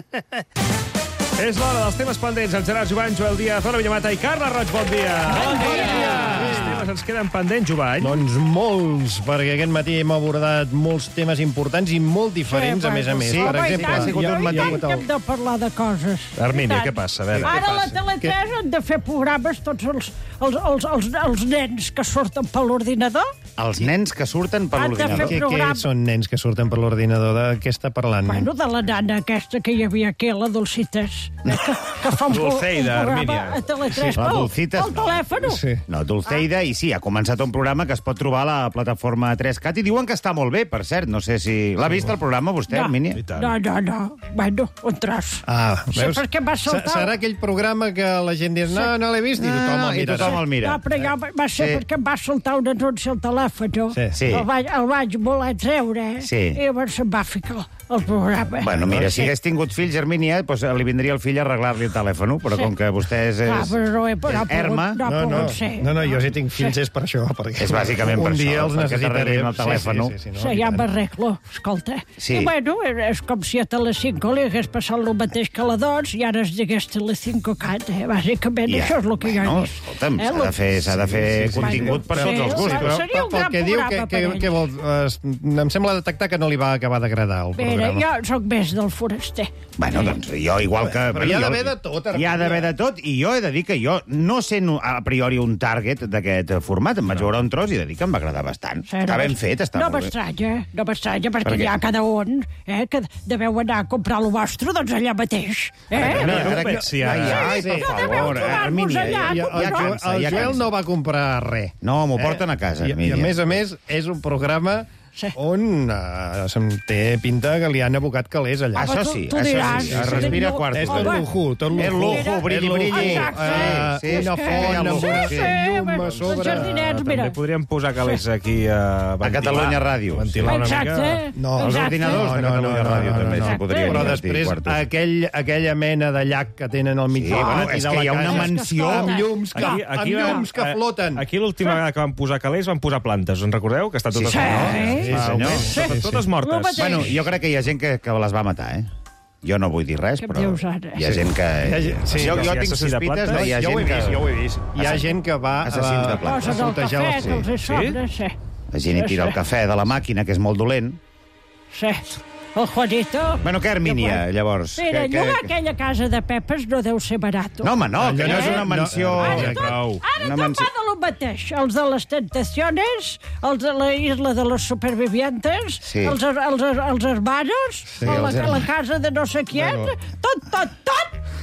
És l'hora dels temes pendents amb Gerard Jovany, Joel Díaz, Ona Villamata i Carla Roig. Bon dia. Bon dia. Quins temes ens queden pendents, Jovany? Doncs molts, perquè aquest matí hem abordat molts temes importants i molt diferents, a més. Sí, Per exemple, ha sigut un matí. Que hem de parlar de coses. Armínia, què passa? A veure, Ara la Tele3 han de fer programes tots els nens que surten per l'ordinador. Els nens que surten per Han de fer l'ordinador. programa. Què són nens que surten per l'ordinador? De què està parlant? Bueno, de la nana aquesta que hi havia aquí, la Dolcites, que fa un Dulceida, programa Armínia. a Tele3 La Dulcites, pel telèfon. Sí. No, Dulceida, i sí, ha començat un programa que es pot trobar a la plataforma 3CAT i diuen que està molt bé, per cert. No sé si... L'ha vist el programa, vostè, Armínia? No. Bueno, un tros. Veus? Sí, perquè va saltar... Serà aquell programa que la gent diu no l'he vist, i tothom el mira. el mira. No, però ja va ser perquè em va saltar un anunci al telèfon. Sí. El vaig voler treure, Sí. i llavors se'm va ficar el programa. Bueno, mira, si hagués tingut fills, Hermínia, doncs li vindria el fill a arreglar-li el telèfon, però com que vostè és Però no he Erma... no ha pogut ser. No, jo si tinc fills és per això. Perquè És bàsicament per un dia això, els perquè t'arreglin el telèfon. Sí, ja m'arreglo, escolta. Sí. I bueno, és com si a Telecinco li hagués passat el mateix que a la 2 i ara es digués Telecinco Cat, bàsicament això és el que jo he vist. Escolta'm, s'ha de fer contingut per tots els gustos. Però seria un gran que diu, programa per ell. què vol, em sembla detectar que no li va acabar d'agradar el Mira, programa. jo sóc més del foraster. Bueno, doncs jo, igual que... Però hi ha d'haver de tot, Hi ha d'haver de tot, i jo he de dir que jo, no sent a priori un target d'aquest format, em vaig veure un tros i he de dir que em va agradar bastant. Està ben fet, està molt bé. No m'estranya, perquè Per què? hi ha cada un que deveu anar a comprar el vostre, doncs allà mateix. No pensi ara. Ai, per favor, Hermínia. El Joel no va comprar res. No, m'ho porten a casa, I Hermínia. a més, és un programa on se'm té pinta que li han abocat calés allà. Això sí, es respira quart. És tot lujo, tot lujo. És lujo, brilli. Una font amb una llum a sobre. També podríem posar calés aquí a Catalunya Ràdio. Ventilar una mica. No, els ordinadors de Catalunya Ràdio també s'hi podrien Però invertir després quartos. aquella mena de llac que tenen al mig Sí, bueno, és que hi ha una mansió amb llums que floten. Aquí l'última vegada que van posar calés van posar plantes, en recordeu? Que estan totes Sí, senyor. totes mortes. Bueno, jo crec que hi ha gent que les va matar, Jo no vull dir res, però hi ha gent que... Jo tinc sospites, hi ha gent que... Jo ho he vist. Hi ha gent que va assassins de plantes. Posen el cafè, que els hi sobra, sí. La gent hi tira el cafè de la màquina, que és molt dolent. Sí. El Juanito... Bueno, què, Hermínia, llavors? Mira, llogar aquella casa de Pepes no deu ser barat. No, home, no, que no és una mansió... Ara tot va de lo mateix. Els de les Tentaciones, els de la Isla de los Supervivientes, els hermanos, la casa de no sé quién, tot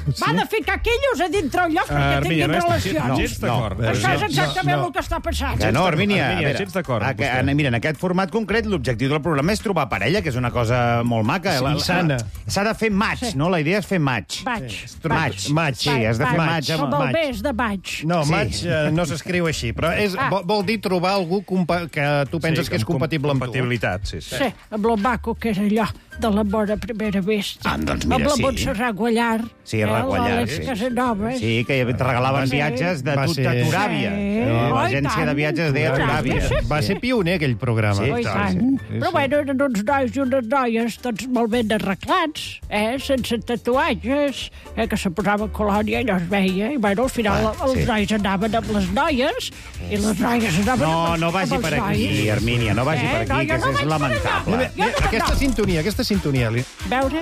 Va de ficar quillos a dintre el lloc perquè tinguin relacions. Gens d'acord. Això és exactament el que està passant. Que no, Hermínia, gens d'acord. Mira, en aquest format concret l'objectiu del programa és trobar parella, que és una cosa molt maca. Sana. S'ha de fer match, no? La idea és fer match. Match, sí, has de fer match. Com el mes de maig. No, match no s'escriu així, però vol dir trobar algú que tu penses que és compatible amb tu. Compatibilitat, sí. Sí, amb el maco que és allò de l'amor a primera vista. Doncs mira, amb la Montserrat Guallar. Sí, Guallar, l'Àlex Casanova. Sí, que te regalaven viatges de Turàvia. L'agència de viatges deia Turàvia. Va ser pioner aquell programa. Sí, tant. Però bueno, eren uns nois i unes noies tots molt ben arreglats, sense tatuatges, que se posava colònia i no es veia. I bueno, al final els nois anaven amb les noies i les noies anaven amb els nois. No vagi per aquí, Hermínia, no vagi per aquí, que és lamentable. Aquesta sintonia. Veure?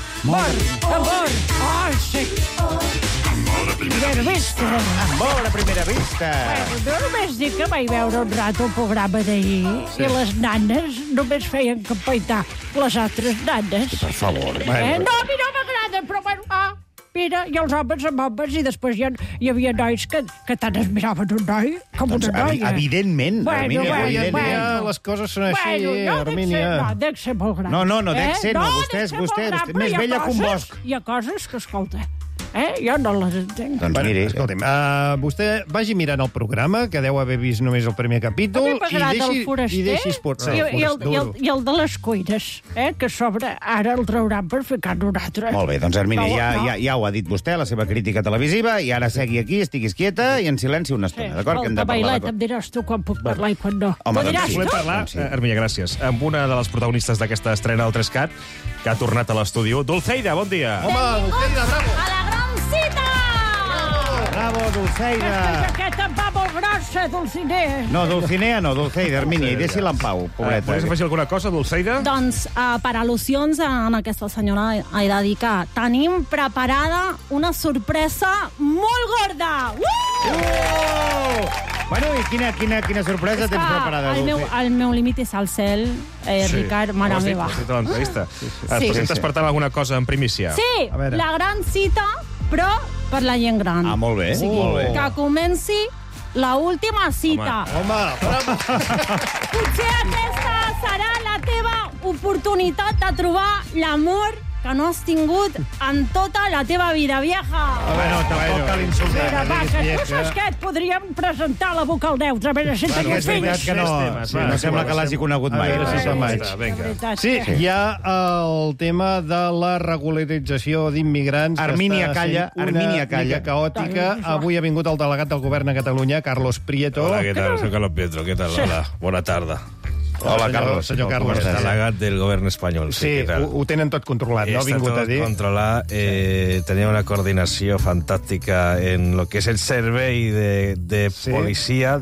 Amor! Oh, sí! Amor a primera vista! Amor a primera vista! Jo només dic que vaig veure un rato el programa d'ahir i les nanes només feien campaitar les altres nanes. Per favor. No, a mi no m'agrada, però bueno... Mira, i els homes amb homes, i després hi havia nois que tant es miraven un noi com una noia. Evidentment, Hermínia. Les coses són així, Hermínia. No, dec ser molt gran. No, dec ser, no. Vostè és més vella que un bosc. Hi ha coses que, escolta, jo no les entenc. Doncs miri. Escolti'm, vostè vagi mirant el programa, que deu haver vist només el primer capítol, i deixis potser. I el de les cuines, que a sobre ara el trauran per ficar un altre. Molt bé, doncs Hermínia, ja ho ha dit vostè, la seva crítica televisiva, i ara segui aquí, estiguis quieta i en silenci una estona, d'acord? El tabailet, em diràs tu quan puc parlar i quan no. Home, doncs sí. Volem parlar, Hermínia, gràcies, amb una de les protagonistes d'aquesta estrena del 3CAT, que ha tornat a l'estudi. Dulceida, bon dia. Home, Dulceida, bravo. A la gran cita! Bravo, Dulceida. Aquesta jaqueta em va molt grossa, Dulcinea. No, Dulcinea no, Dulceida, Hermínia, i deixi-la en pau, pobreta. Vols afegir alguna cosa, Dulceida? Doncs, per al·lusions en aquesta senyora, he de dir que tenim preparada una sorpresa molt gorda. Bueno, i quina sorpresa tens preparada? El meu límit és al cel, Ricard, mare meva. Et presentes, per tant, alguna cosa en primícia? Sí, la gran cita, però per la gent gran. Ah, molt bé. O sigui, que comenci la última cita. Home, potser aquesta serà la teva oportunitat de trobar l'amor que no has tingut en tota la teva vida vieja. Bueno, tampoc cal insultar. Mira, va, que tu saps què? Et podríem presentar la vocal neutra, a veure si teniu fills. És veritat que no sembla que l'hagi conegut mai. Sí, hi ha el tema de la regularització d'immigrants. Hermínia, calla. Hermínia, calla. Caòtica. Avui ha vingut el delegat del govern a Catalunya, Carlos Prieto. Hola, ¿qué tal? Soy Carlos Prieto. ¿Qué tal? Hola, buena tarde. Hola, Carlos. Senyor Carlos. Delegat del govern espanyol. Sí, ho tenen tot controlat, no? Ha vingut a dir. Tot controlat. Tenia una coordinació fantàstica en lo que és el servei de policia,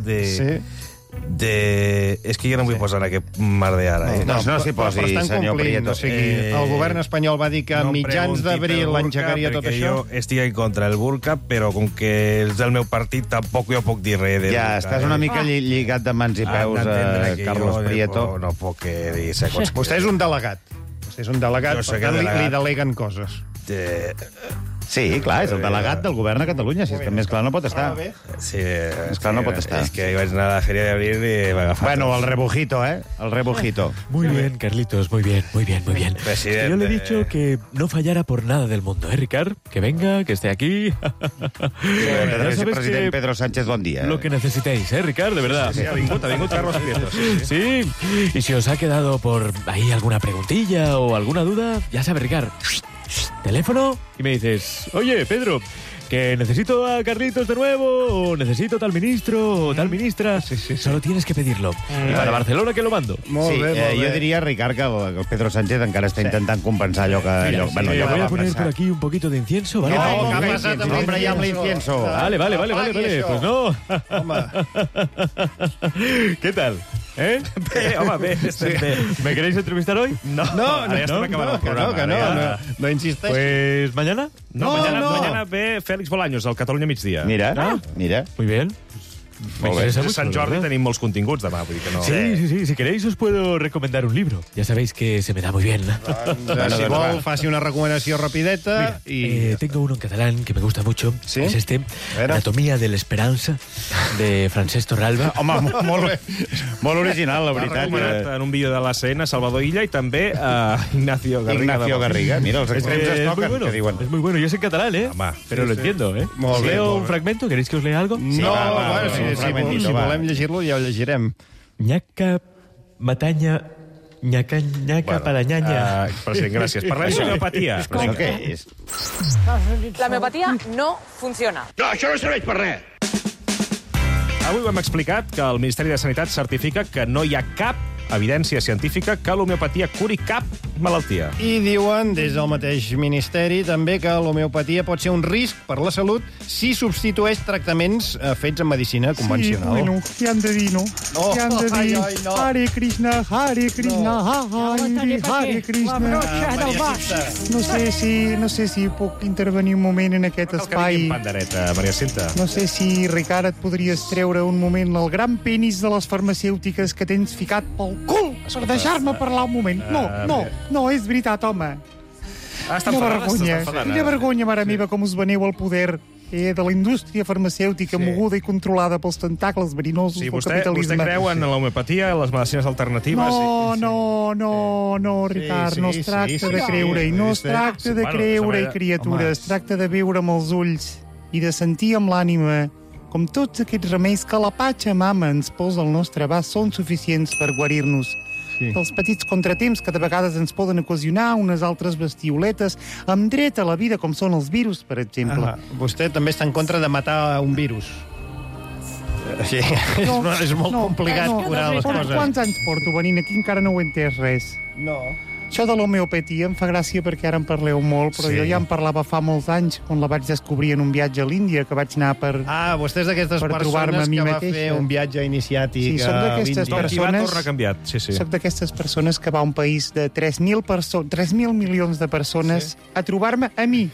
És que jo no em vull posar en aquest mardear. No s'hi posi, senyor Prieto. El govern espanyol va dir que a mitjans d'abril engegaria tot això. Jo estic en contra del burca, però com que és del meu partit, tampoc jo puc dir res del burca. Ja, estàs una mica lligat de mans i peus, Carlos Prieto. No puc dir segons. Vostè és un delegat. Per tant, li deleguen coses. Sí, clar, és el delegat del govern a Catalunya. Si és que més clar no pot estar. Sí, més clar no pot estar. És que vaig anar a la feria d'abril i m'ha agafat. Bueno, el rebujito, El rebujito. Muy bien, Carlitos, muy bien. Presidente. Yo le he dicho que no fallara por nada del mundo, Ricard? Que venga, que esté aquí. President Pedro Sánchez, bon dia. Lo que necesitéis, Ricard, de verdad. Sí, ha vingut Carlos Prieto. Sí, y si os ha quedado por ahí alguna preguntilla o alguna duda, ya sabe, Ricard. Teléfono y me dices, oye, Pedro, que necesito a Carlitos de nuevo, o necesito tal ministro o tal ministra. Solo tienes que pedirlo. Y para Barcelona que lo mando. Molt bé. Jo diria, Ricard, que el Pedro Sánchez encara està intentant compensar allò que... Voy a poner por aquí un poquito de incienso, ¿vale? No, hombre, ya amb l'incienso. Vale. Pues no. ¿Qué tal? Home, bé. ¿Me queréis entrevistar hoy? No, no insisteix. Pues mañana. Mañana ve Félix Bolaños, al Catalunya Migdia. Mira. Muy bien. Molt bé. interesa mucho, Sant Jordi ¿verdad? tenim molts continguts demà, vull dir que no... Sí. Si queréis os puedo recomendar un libro. Ya sabéis que se me da muy bien. Si vol, faci una recomanació rapideta. Tengo uno en catalán que me gusta mucho. ¿Sí? Es Anatomía de la Esperanza, de Francesc Torralba. Home, molt original, la veritat. L'ha recomanat en un vídeo de l'ACN, Salvador Illa, i també Ignacio Garriga. Ignacio Garriga, mira, els extrems es toquen, que diuen. Es muy bueno, yo sé en catalán, pero lo entiendo, ¿Os leo un fragmento? ¿Queréis que os lea algo? Si volem llegir-lo, ja ho llegirem. Ñaca, matanya, ñaca, padanyanya. President, gràcies. Parlem d'homeopatia. Això què és? La homeopatia no funciona. No, això no serveix per res. Avui ho hem explicat que el Ministeri de Sanitat certifica que no hi ha cap evidència científica que l'homeopatia curi cap malaltia. I diuen, des del mateix Ministeri, també que l'homeopatia pot ser un risc per la salut si substitueix tractaments fets en medicina convencional. Sí, bueno, què han de dir, no? Oh, Què han de dir? ai, no. Hare Krishna, Hare Krishna, Hare Krishna. No sé si puc intervenir un moment en aquest espai. Pandereta, Maria Cinta. No sé si, Ricard, et podries treure un moment el gran penis de les farmacèutiques que tens ficat pel cul per deixar-me parlar un moment. No, és veritat, home. Quina vergonya, mare meva, com us veneu al poder de la indústria farmacèutica moguda i controlada pels tentacles verinosos del capitalisme. Vostè creu en l'homeopatia, en les medicines alternatives? No, Ricard, no es tracta de creure-hi, no es tracta de creure-hi, criatura, es tracta de veure amb els ulls i de sentir amb l'ànima com tots aquests remeis que la Pachamama ens posa al nostre abast són suficients per guarir-nos dels petits contratemps que de vegades ens poden ocasionar unes altres bestioletes amb dret a la vida, com són els virus, per exemple. Vostè també està en contra de matar un virus. Sí, és molt complicat curar les coses. Quants anys porto venint aquí? Encara no ho he entès res. No. Això de l'homeopatia em fa gràcia perquè ara en parleu molt, però jo ja en parlava fa molts anys, quan la vaig descobrir en un viatge a l'Índia, que vaig anar per vostè és d'aquestes persones que va fer un viatge iniciàtic a l'Índia. Soc d'aquestes persones que va a un país de 3.000 milions de persones a trobar-me a mi.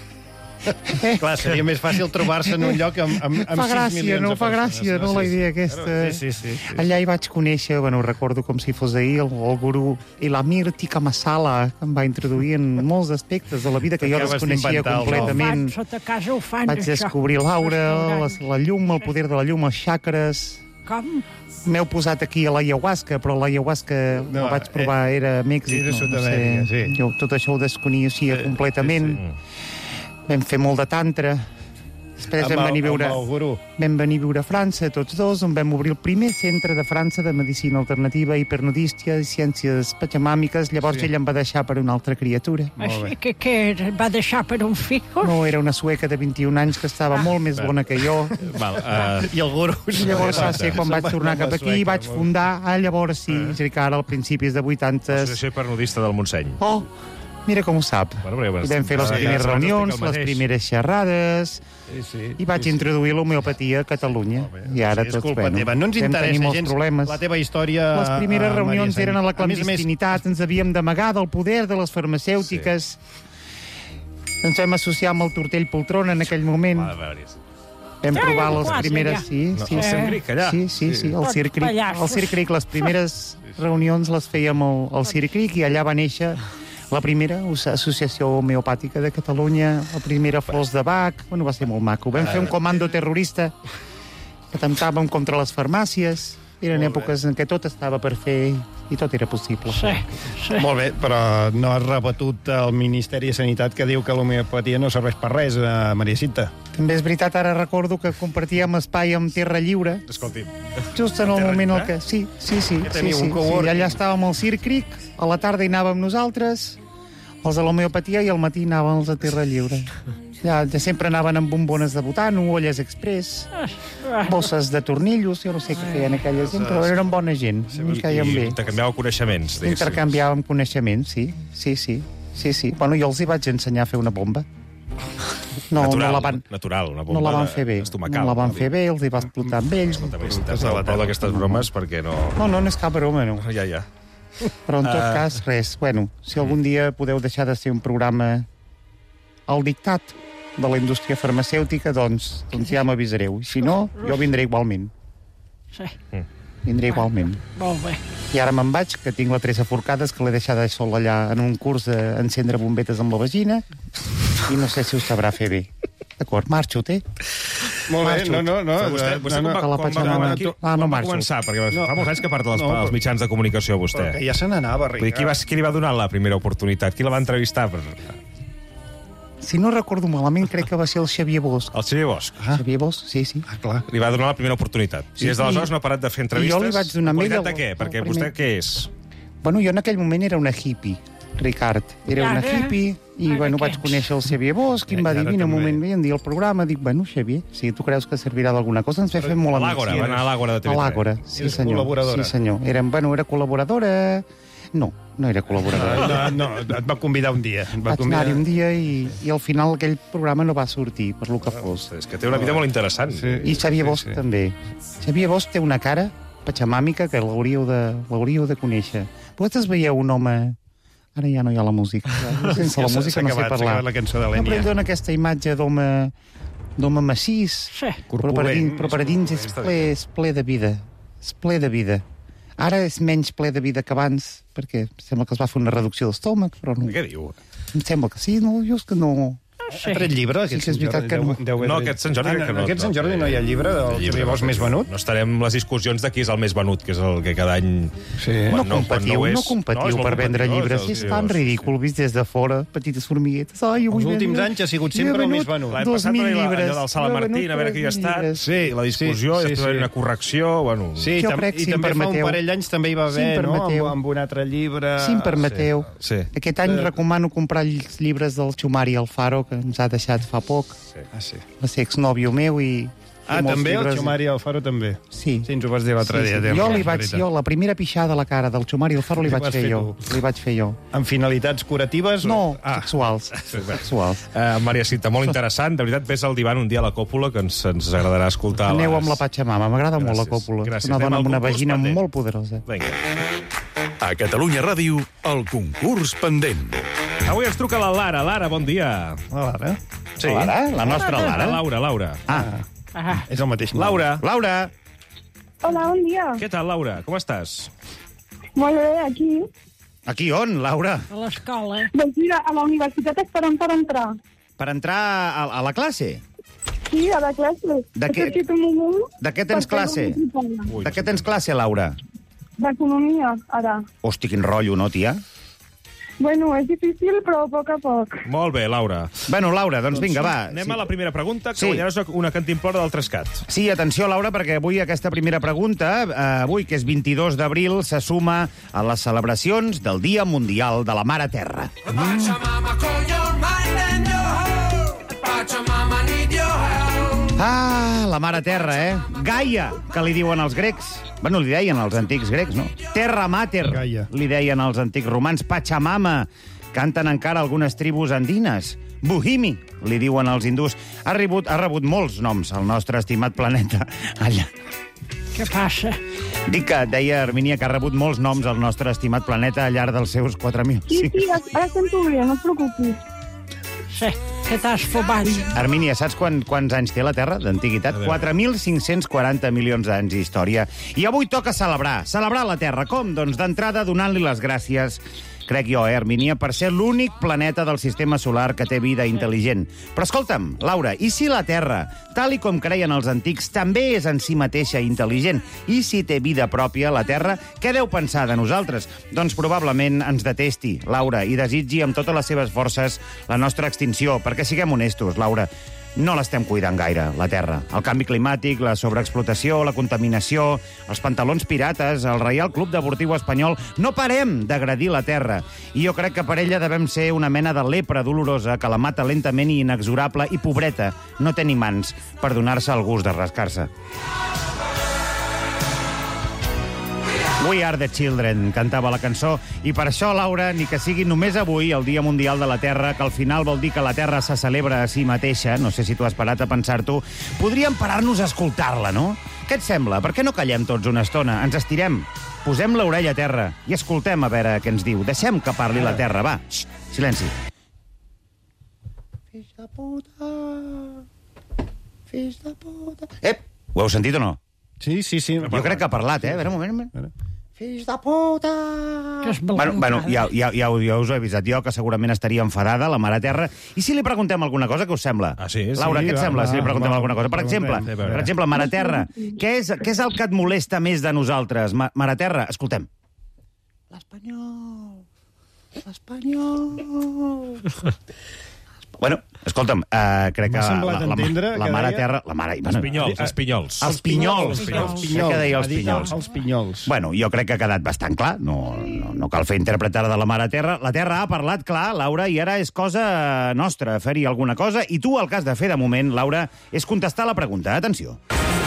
Clar, seria més fàcil trobar-se en un lloc amb 6 milions de persones. Fa gràcia, no, la idea aquesta. Sí. Allà hi vaig conèixer, recordo com si fos ahir, el gurú Ilamir Tikka Masala, que em va introduir en molts aspectes de la vida que jo desconeixia completament. Sota casa ho fan, vaig descobrir l'aura, la llum, el poder de la llum, els xacres. Com? M'heu posat aquí a l'ayahuasca, però l'ayahuasca la vaig provar, era a Mèxic. Era Sud-amèrica, sí. Jo tot això ho desconeixia completament. Vam fer molt de tantra. Després vam venir a viure a França, tots dos, on vam obrir el primer centre de França de medicina alternativa, hipernodístia i ciències pachamàmiques. Llavors ell em va deixar per una altra criatura. Així que què, et va deixar per un fico? No, era una sueca de 21 anys que estava molt més bona que jo. I el guru. I llavors va ser quan vaig tornar cap aquí i vaig fundar, llavors sí, Ricard, al principis de 80. L'Associació Hipernodista del Montseny. Mira com ho sap. I vam fer les primeres reunions, les primeres xerrades, i vaig introduir l'homeopatia a Catalunya. I ara tots, no ens interessa gens la teva història. Les primeres reunions eren a la clandestinitat, ens havíem d'amagar del poder de les farmacèutiques. Ens vam associar amb el Tortell Poltrona en aquell moment. Vam provar les primeres... El Circric, allà. Sí, el Circric. Les primeres reunions les fèiem al Circric i allà va néixer la primera associació homeopàtica de Catalunya, la primera Flors de Bach. Va ser molt maco. Vam fer un comando terrorista que atemptàvem contra les farmàcies. Eren èpoques en què tot estava per fer i tot era possible. Sí. Molt bé, però no has rebatut el Ministeri de Sanitat que diu que l'homeopatia no serveix per res, Maria Cinta. També és veritat, ara recordo que compartíem espai amb Terra Lliure. Escolti. Just en el moment en què... Sí. Allà estàvem al Circric, a la tarda hi anàvem nosaltres, els de l'homeopatia, i al matí anàvem els de Terra Lliure. Ja sempre anaven amb bombones de butano, olles express, bosses de tornillos, jo no sé què feien aquella gent, però eren bona gent, ens caien bé. I intercanviàveu coneixements, diguéssim. Intercanviàvem coneixements, sí. Bueno, jo els hi vaig ensenyar a fer una bomba. Natural, una bomba. No la van fer bé. No la van fer bé, els hi va explotar amb ells. Prou d'aquestes bromes, perquè no... No és cap broma, no. Ja. Però en tot cas, res. Bueno, si algun dia podeu deixar de ser un programa al dictat de la indústria farmacèutica, doncs ja m'avisareu. I si no, jo vindré igualment. Sí. Vindré igualment. Molt bé. I ara me'n vaig, que tinc la Teresa Forcades, que l'he deixada sol allà en un curs d'encendre bombetes amb la vagina, i no sé si ho sabrà fer bé. D'acord, marxo, té? Molt bé, no. Vostè quan va començar? Perquè fa molts anys que part dels mitjans de comunicació, vostè. Que ja se n'anava, Ricard. Qui li va donar la primera oportunitat? Qui la va entrevistar? Si no recordo malament, crec que va ser el Xavier Bosch. El Xavier Bosch? Xavier Bosch, sí. Ah, clar. Li va donar la primera oportunitat. I des d'aleshores no ha parat de fer entrevistes. I jo li vaig donar de què? Perquè vostè què és? Bueno, jo en aquell moment era una hippie, Ricard. Era una hippie i, bueno, vaig conèixer el Xavier Bosch i em va dir, vine un moment, ve, em dir el programa. Dic, bueno, Xavier, si tu creus que servirà d'alguna cosa, ens vam fer molt amics. A l'Àgora, va anar a l'Àgora de TV3. A l'Àgora, sí senyor. Sí senyor. Era col·laboradora... No era col·laboradora. No, et va convidar un dia. Vaig anar-hi un dia i al final aquell programa no va sortir, per lo que fos. És que té una vida molt interessant. I Xavier Bosch també. Xavier Bosch té una cara patxamàmica que l'hauríeu de conèixer. Vosaltres veieu un home... Ara ja no hi ha la música. Sense la música no sé parlar. La cançó de l'Ènia. Però ell dona aquesta imatge d'home massís, però per dins és ple de vida. És ple de vida. Ara és menys ple de vida que abans, perquè sembla que es va fer una reducció d'estómac, però no. Què diu? Em sembla que sí, no, jo és que no... Ha tret llibre, aquest Sant Jordi? No, aquest Sant Jordi crec que no. Aquest Sant Jordi no hi ha llibre del Xavier Bosch més venut? No estarem les discussions de qui és el més venut, que és el que cada any... No competiu per vendre llibres. És tan ridícul, vist des de fora, petites formiguetes. Els últims anys ha sigut sempre el més venut. L'any passat allò del Sala Martín, a veure qui hi ha estat, la discussió, després una correcció... Sí, i també fa un parell d'anys també hi va haver, no?, amb un altre llibre... Si em permeteu. Aquest any recomano comprar els llibres del Xumari Alfaro, que ens ha deixat fa poc. Va ser exnòvio meu i... també? El Xumari Alfaro també? Sí. Sí, ens ho vas dir l'altre dia. Jo, la primera pixada a la cara del Xumari Alfaro li vaig fer jo. Amb finalitats curatives? No, sexuals. Maria Cinta, molt interessant. De veritat, ves al divan un dia a la còpula, que ens agradarà escoltar... Aneu amb la Patxamama, m'agrada molt la còpula. És una dona amb una vagina molt poderosa. A Catalunya Ràdio, el concurs pendent. Avui ens truca la Lara. Lara, bon dia. La Lara? Sí. Lara? La nostra Lara? Laura. És el mateix. Laura. Hola, bon dia. Què tal, Laura? Com estàs? Molt bé, aquí. Aquí on, Laura? A l'escola. Doncs mira, a la universitat esperant per entrar. Per entrar a la classe? Sí, a la classe. De què tens classe? De què tens classe, Laura? D'economia, ara. Hosti, quin rotllo, no, tia? Bueno, és difícil, però a poc a poc. Molt bé, Laura. Bueno, Laura, doncs vinga, va. Anem a la primera pregunta, que guanyaràs una cantimplora del Trescat. Sí, atenció, Laura, perquè avui aquesta primera pregunta, avui, que és 22 d'abril, se suma a les celebracions del Dia Mundial de la Mare Terra. Ah, la Mare Terra, Gaia, que li diuen els grecs. Bueno, li deien els antics grecs, no? Terra Mater, li deien els antics romans. Pachamama, canten encara algunes tribus andines. Bohimi, li diuen els hindús. Ha rebut molts noms el nostre estimat planeta allà. Què passa? Dic que deia Armínia que ha rebut molts noms el nostre estimat planeta al llarg dels seus 4.000... Sí, ara sento bé, no et preocupis. Sí, que t'has fumat. Armínia, saps quants anys té la Terra d'antiguitat? 4.540 milions d'anys d'història. I avui toca celebrar la Terra. Com? Doncs d'entrada donant-li les gràcies, crec jo, Armínia, per ser l'únic planeta del sistema solar que té vida intel·ligent. Però escolta'm, Laura, i si la Terra, tal i com creien els antics, també és en si mateixa intel·ligent? I si té vida pròpia, la Terra, què deu pensar de nosaltres? Doncs probablement ens detesti, Laura, i desitgi amb totes les seves forces la nostra extinció, perquè siguem honestos, Laura, no l'estem cuidant gaire, la Terra. El canvi climàtic, la sobreexplotació, la contaminació, els pantalons pirates, el Reial Club Deportiu Espanyol... No parem d'agredir la Terra. I jo crec que per ella devem ser una mena de lepra dolorosa que la mata lentament i inexorable i pobreta. No té ni mans per donar-se el gust de rascar-se. We are the children, cantava la cançó. I per això, Laura, ni que sigui només avui, el Dia Mundial de la Terra, que al final vol dir que la Terra se celebra a si mateixa, no sé si tu has parat a pensar-t'ho, podríem parar-nos a escoltar-la, no? Què et sembla? Per què no callem tots una estona? Ens estirem, posem l'orella a terra i escoltem a veure què ens diu. Deixem que parli la Terra, va. Xxt, silenci. Fills de puta... Fills de puta... Ho heu sentit o no? Sí. Jo crec que ha parlat, A veure, un moment. Fills de puta... Bueno, ja us he avisat jo que segurament estaria enfadada la mare terra. I si li preguntem alguna cosa, què us sembla? Laura, què et sembla si li preguntem alguna cosa? Per exemple, mare terra, què és el que et molesta més de nosaltres? Mare terra, escoltem. L'espanyol. Bueno, escolta'm, crec que la mare terra... Els pinyols. Els pinyols. Què deia els pinyols? Els pinyols. Bueno, jo crec que ha quedat bastant clar. No cal fer interpretar de la mare terra. La terra ha parlat clar, Laura, i ara és cosa nostra fer-hi alguna cosa. I tu el que has de fer de moment, Laura, és contestar la pregunta. Atenció.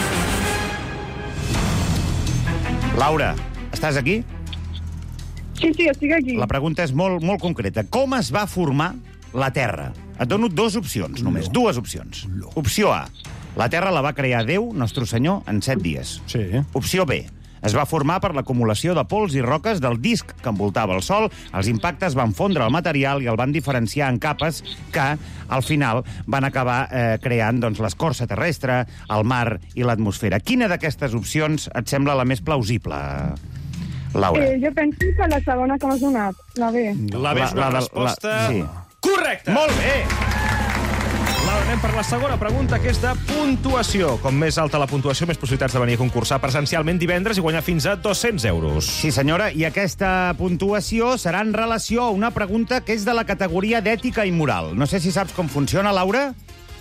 Laura, estàs aquí? Sí, estic aquí. La pregunta és molt, molt concreta. Com es va formar la Terra? Et dono dues opcions, només. Dues opcions. Opció A. La Terra la va crear Déu, Nostre Senyor, en 7 dies. Sí. Opció B. Es va formar per l'acumulació de pols i roques del disc que envoltava el Sol. Els impactes van fondre el material i el van diferenciar en capes que, al final, van acabar creant l'escorça terrestre, el mar i l'atmosfera. Quina d'aquestes opcions et sembla la més plausible, Laura? Jo penso que la segona que m'has donat, la B. La B és una resposta... Sí. Correcte! Molt bé! Laura, anem per la segona pregunta, que és de puntuació. Com més alta la puntuació, més possibilitats de venir a concursar presencialment divendres i guanyar fins a 200 euros. Sí, senyora, i aquesta puntuació serà en relació a una pregunta que és de la categoria d'ètica i moral. No sé si saps com funciona, Laura?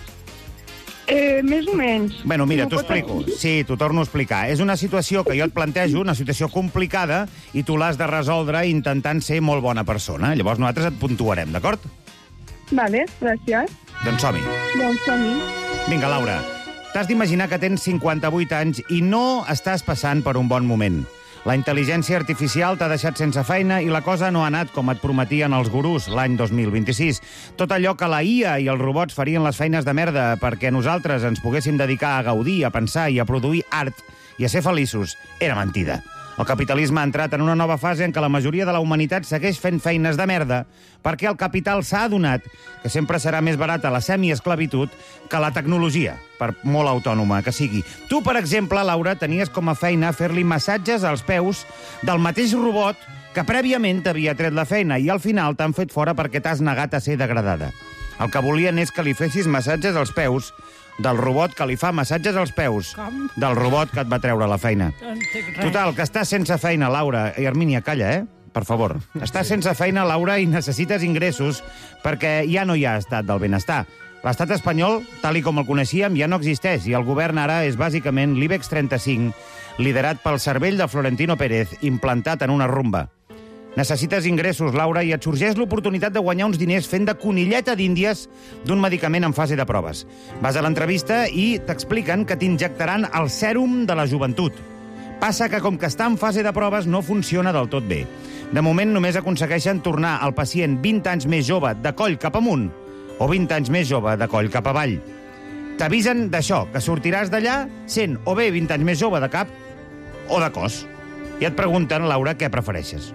Més o menys. Bueno, mira, t'ho explico. Sí, t'ho torno a explicar. És una situació que jo et plantejo, una situació complicada, i tu l'has de resoldre intentant ser molt bona persona. Llavors nosaltres et puntuarem, d'acord? Vale, gràcies. Doncs som-hi. Vinga, Laura, t'has d'imaginar que tens 58 anys i no estàs passant per un bon moment. La intel·ligència artificial t'ha deixat sense feina i la cosa no ha anat com et prometien els gurús l'any 2026. Tot allò que la IA i els robots farien les feines de merda perquè nosaltres ens poguéssim dedicar a gaudir, a pensar i a produir art i a ser feliços era mentida. El capitalisme ha entrat en una nova fase en què la majoria de la humanitat segueix fent feines de merda perquè el capital s'ha adonat que sempre serà més barata la semiesclavitud que la tecnologia, per molt autònoma que sigui. Tu, per exemple, Laura, tenies com a feina fer-li massatges als peus del mateix robot que prèviament t'havia tret la feina i al final t'han fet fora perquè t'has negat a ser degradada. El que volien és que li fessis massatges als peus del robot que li fa massatges als peus del robot que et va treure la feina. Total, que estàs sense feina, Laura. I Hermínia, calla, per favor. Estàs sense feina, Laura, i necessites ingressos perquè ja no hi ha estat del benestar. L'estat espanyol, tal i com el coneixíem, ja no existeix i el govern ara és bàsicament l'IBEX 35, liderat pel cervell de Florentino Pérez, implantat en una rumba. Necessites ingressos, Laura, i et sorgeix l'oportunitat de guanyar uns diners fent de conilleta d'índies d'un medicament en fase de proves. Vas a l'entrevista i t'expliquen que t'injectaran el sèrum de la joventut. Passa que, com que està en fase de proves, no funciona del tot bé. De moment, només aconsegueixen tornar el pacient 20 anys més jove de coll cap amunt o 20 anys més jove de coll cap avall. T'avisen d'això, que sortiràs d'allà sent o bé 20 anys més jove de cap o de cos. I et pregunten, Laura, què prefereixes?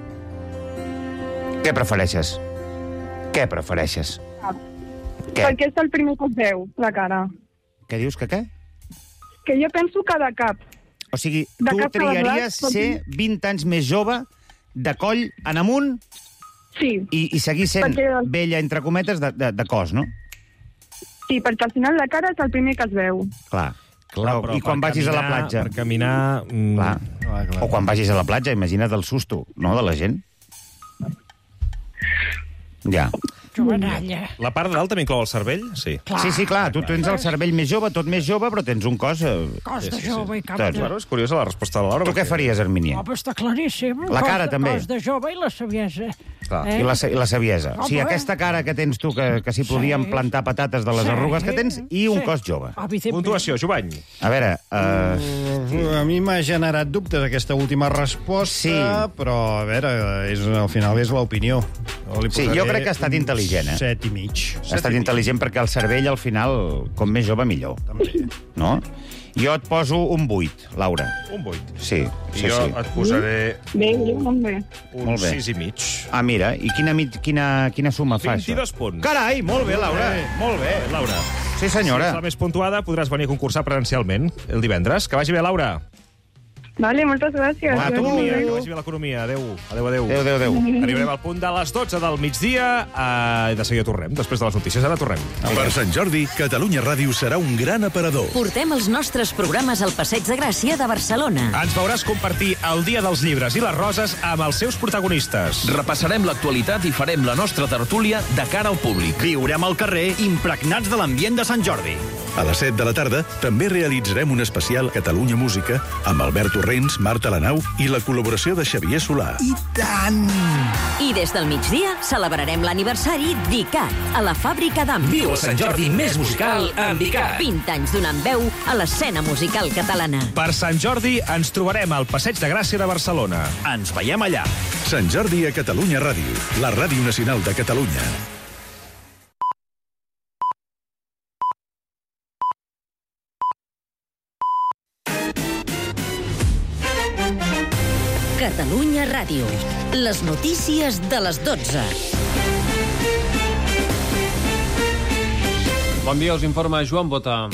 Què prefereixes? Què prefereixes? Què? Perquè és el primer que es veu, la cara. Què dius, que què? Que jo penso que de cap. O sigui, tu triaries ser 20 anys més jove, de coll en amunt, sí, i seguir sent vella, entre cometes, de cos, no? Sí, perquè al final la cara és el primer que es veu. Clar, i quan vagis a la platja... Per caminar... Clar. O quan vagis a la platja, imagina't el susto, no?, de la gent. Ja. Jovenalla. La part de dalt també inclou el cervell? Sí. Sí, clar, tu tens el cervell més jove, tot més jove, però tens un cos... Cos de jove i cap de... Bueno, és curiosa la resposta de la Laura. Tu què faries, Hermínia? Home, està claríssim. La cara, també. Cos de jove i la saviesa. I la saviesa. O sigui, aquesta cara que tens tu, que s'hi podien plantar patates de les arrugues que tens, i un cos jove. Puntuació, Jovany. A veure... A mi m'ha generat dubtes aquesta última resposta, però, a veure, al final és l'opinió. Sí, jo crec que ha estat intel·ligent. intel·ligent, eh? 7,5. Ha estat intel·ligent perquè el cervell, al final, com més jove, millor. També. No? Jo et poso un 8, Laura. Un 8? Sí, sí, Jo sí. et posaré Bé, molt bé. un Molt bé. 6,5. Ah, mira, i quina suma fa, això? 22 punts. Carai, molt bé, Laura. Molt bé. Laura. Sí, senyora. Si ets la més puntuada, podràs venir a concursar presencialment el divendres. Que vagi bé, Laura. Vale, moltes gràcies. Que vagi bé l'economia. Adéu. Adéu. Adéu. Arribarem al punt de les 12 del migdia i de seguida tornem. Després de les notícies, ara tornem. Per Sant Jordi, Catalunya Ràdio serà un gran aparador. Portem els nostres programes al Passeig de Gràcia de Barcelona. Ens veuràs compartir el Dia dels Llibres i les Roses amb els seus protagonistes. Repassarem l'actualitat i farem la nostra tertúlia de cara al públic. Viurem al carrer impregnats de l'ambient de Sant Jordi. A les 7 de la tarda també realitzarem un especial Catalunya Música amb Albert Torrents, Marta Lanau i la col·laboració de Xavier Solà. I tant! I des del migdia celebrarem l'aniversari d'ICAT, a la fàbrica d'Àmbit. Viu el Sant Jordi més musical amb ICAT. 20 anys donant veu a l'escena musical catalana. Per Sant Jordi ens trobarem al Passeig de Gràcia de Barcelona. Ens veiem allà. Sant Jordi a Catalunya Ràdio, la ràdio nacional de Catalunya. Catalunya Ràdio. Les notícies de les 12. Bon dia, us informa Joan Bota.